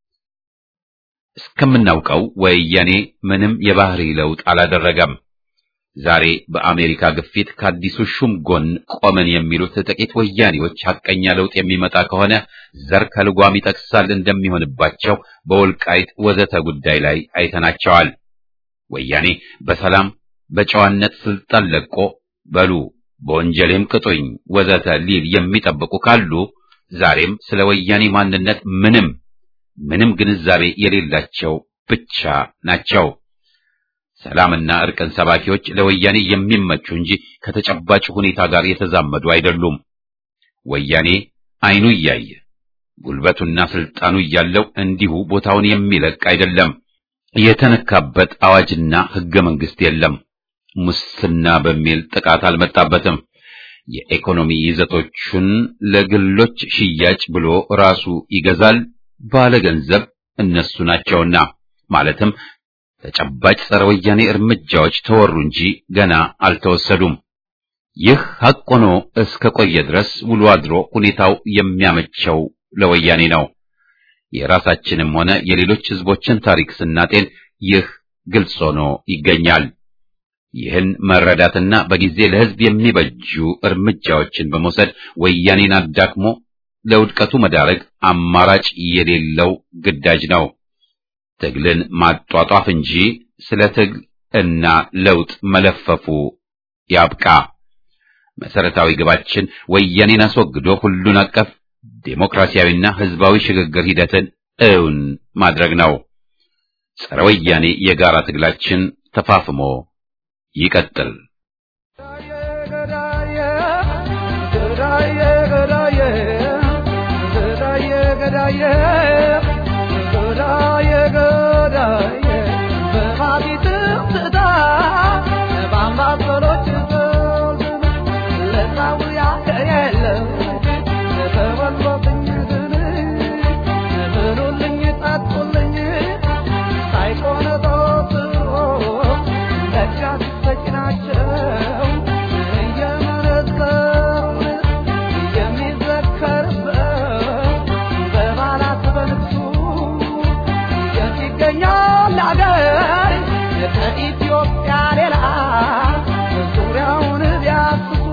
እስከምናውቀው ወያኔ ምንም የባህሪ ለውጥ አላደረገም። ዛሬ በአሜሪካ ግፊት ከአዲሱ ሹም ጎን ቆመን የሚሉት ጥቂት ወያኔዎች ሐቀኛ ለውጥ የሚመጣ ከሆነ ዘር ከልጓም ይጠቅሳል እንደሚሆንባቸው በወልቃይት ወዘተ ጉዳይ ላይ አይተናቸዋል። ወያኔ በሰላም በጨዋነት ስልጣን ለቆ በሉ በወንጀሌም ቅጡኝ ወዘተ ሊል የሚጠብቁ ካሉ ዛሬም ስለ ወያኔ ማንነት ምንም ምንም ግንዛቤ የሌላቸው ብቻ ናቸው። ሰላምና እርቅን ሰባኪዎች ለወያኔ የሚመቹ እንጂ ከተጨባጭ ሁኔታ ጋር የተዛመዱ አይደሉም። ወያኔ አይኑ እያየ ጉልበቱና ስልጣኑ እያለው እንዲሁ ቦታውን የሚለቅ አይደለም። የተነካበት አዋጅና ሕገ መንግስት የለም። ሙስና በሚል ጥቃት አልመጣበትም። የኢኮኖሚ ይዘቶቹን ለግሎች ሽያጭ ብሎ ራሱ ይገዛል። ባለገንዘብ እነሱ ናቸውና ማለትም ተጨባጭ ጸረ ወያኔ እርምጃዎች ተወሩ እንጂ ገና አልተወሰዱም። ይህ ሐቅ ሆኖ እስከ ቆየ ድረስ ውሎ አድሮ ሁኔታው የሚያመቸው ለወያኔ ነው። የራሳችንም ሆነ የሌሎች ህዝቦችን ታሪክ ስናጤን ይህ ግልጽ ሆኖ ይገኛል። ይህን መረዳትና በጊዜ ለህዝብ የሚበጁ እርምጃዎችን በመውሰድ ወያኔን አዳክሞ ለውድቀቱ መዳረግ አማራጭ የሌለው ግዳጅ ነው። ትግልን ማጧጧፍ እንጂ ስለ ትግል እና ለውጥ መለፈፉ ያብቃ። መሰረታዊ ግባችን ወያኔን አስወግዶ ሁሉን አቀፍ ዴሞክራሲያዊና ህዝባዊ ሽግግር ሂደትን እውን ማድረግ ነው። ጸረ ወያኔ የጋራ ትግላችን ተፋፍሞ ይቀጥል። ኢትዮጵያ ሌላ ዙሪያውን ቢያስሱ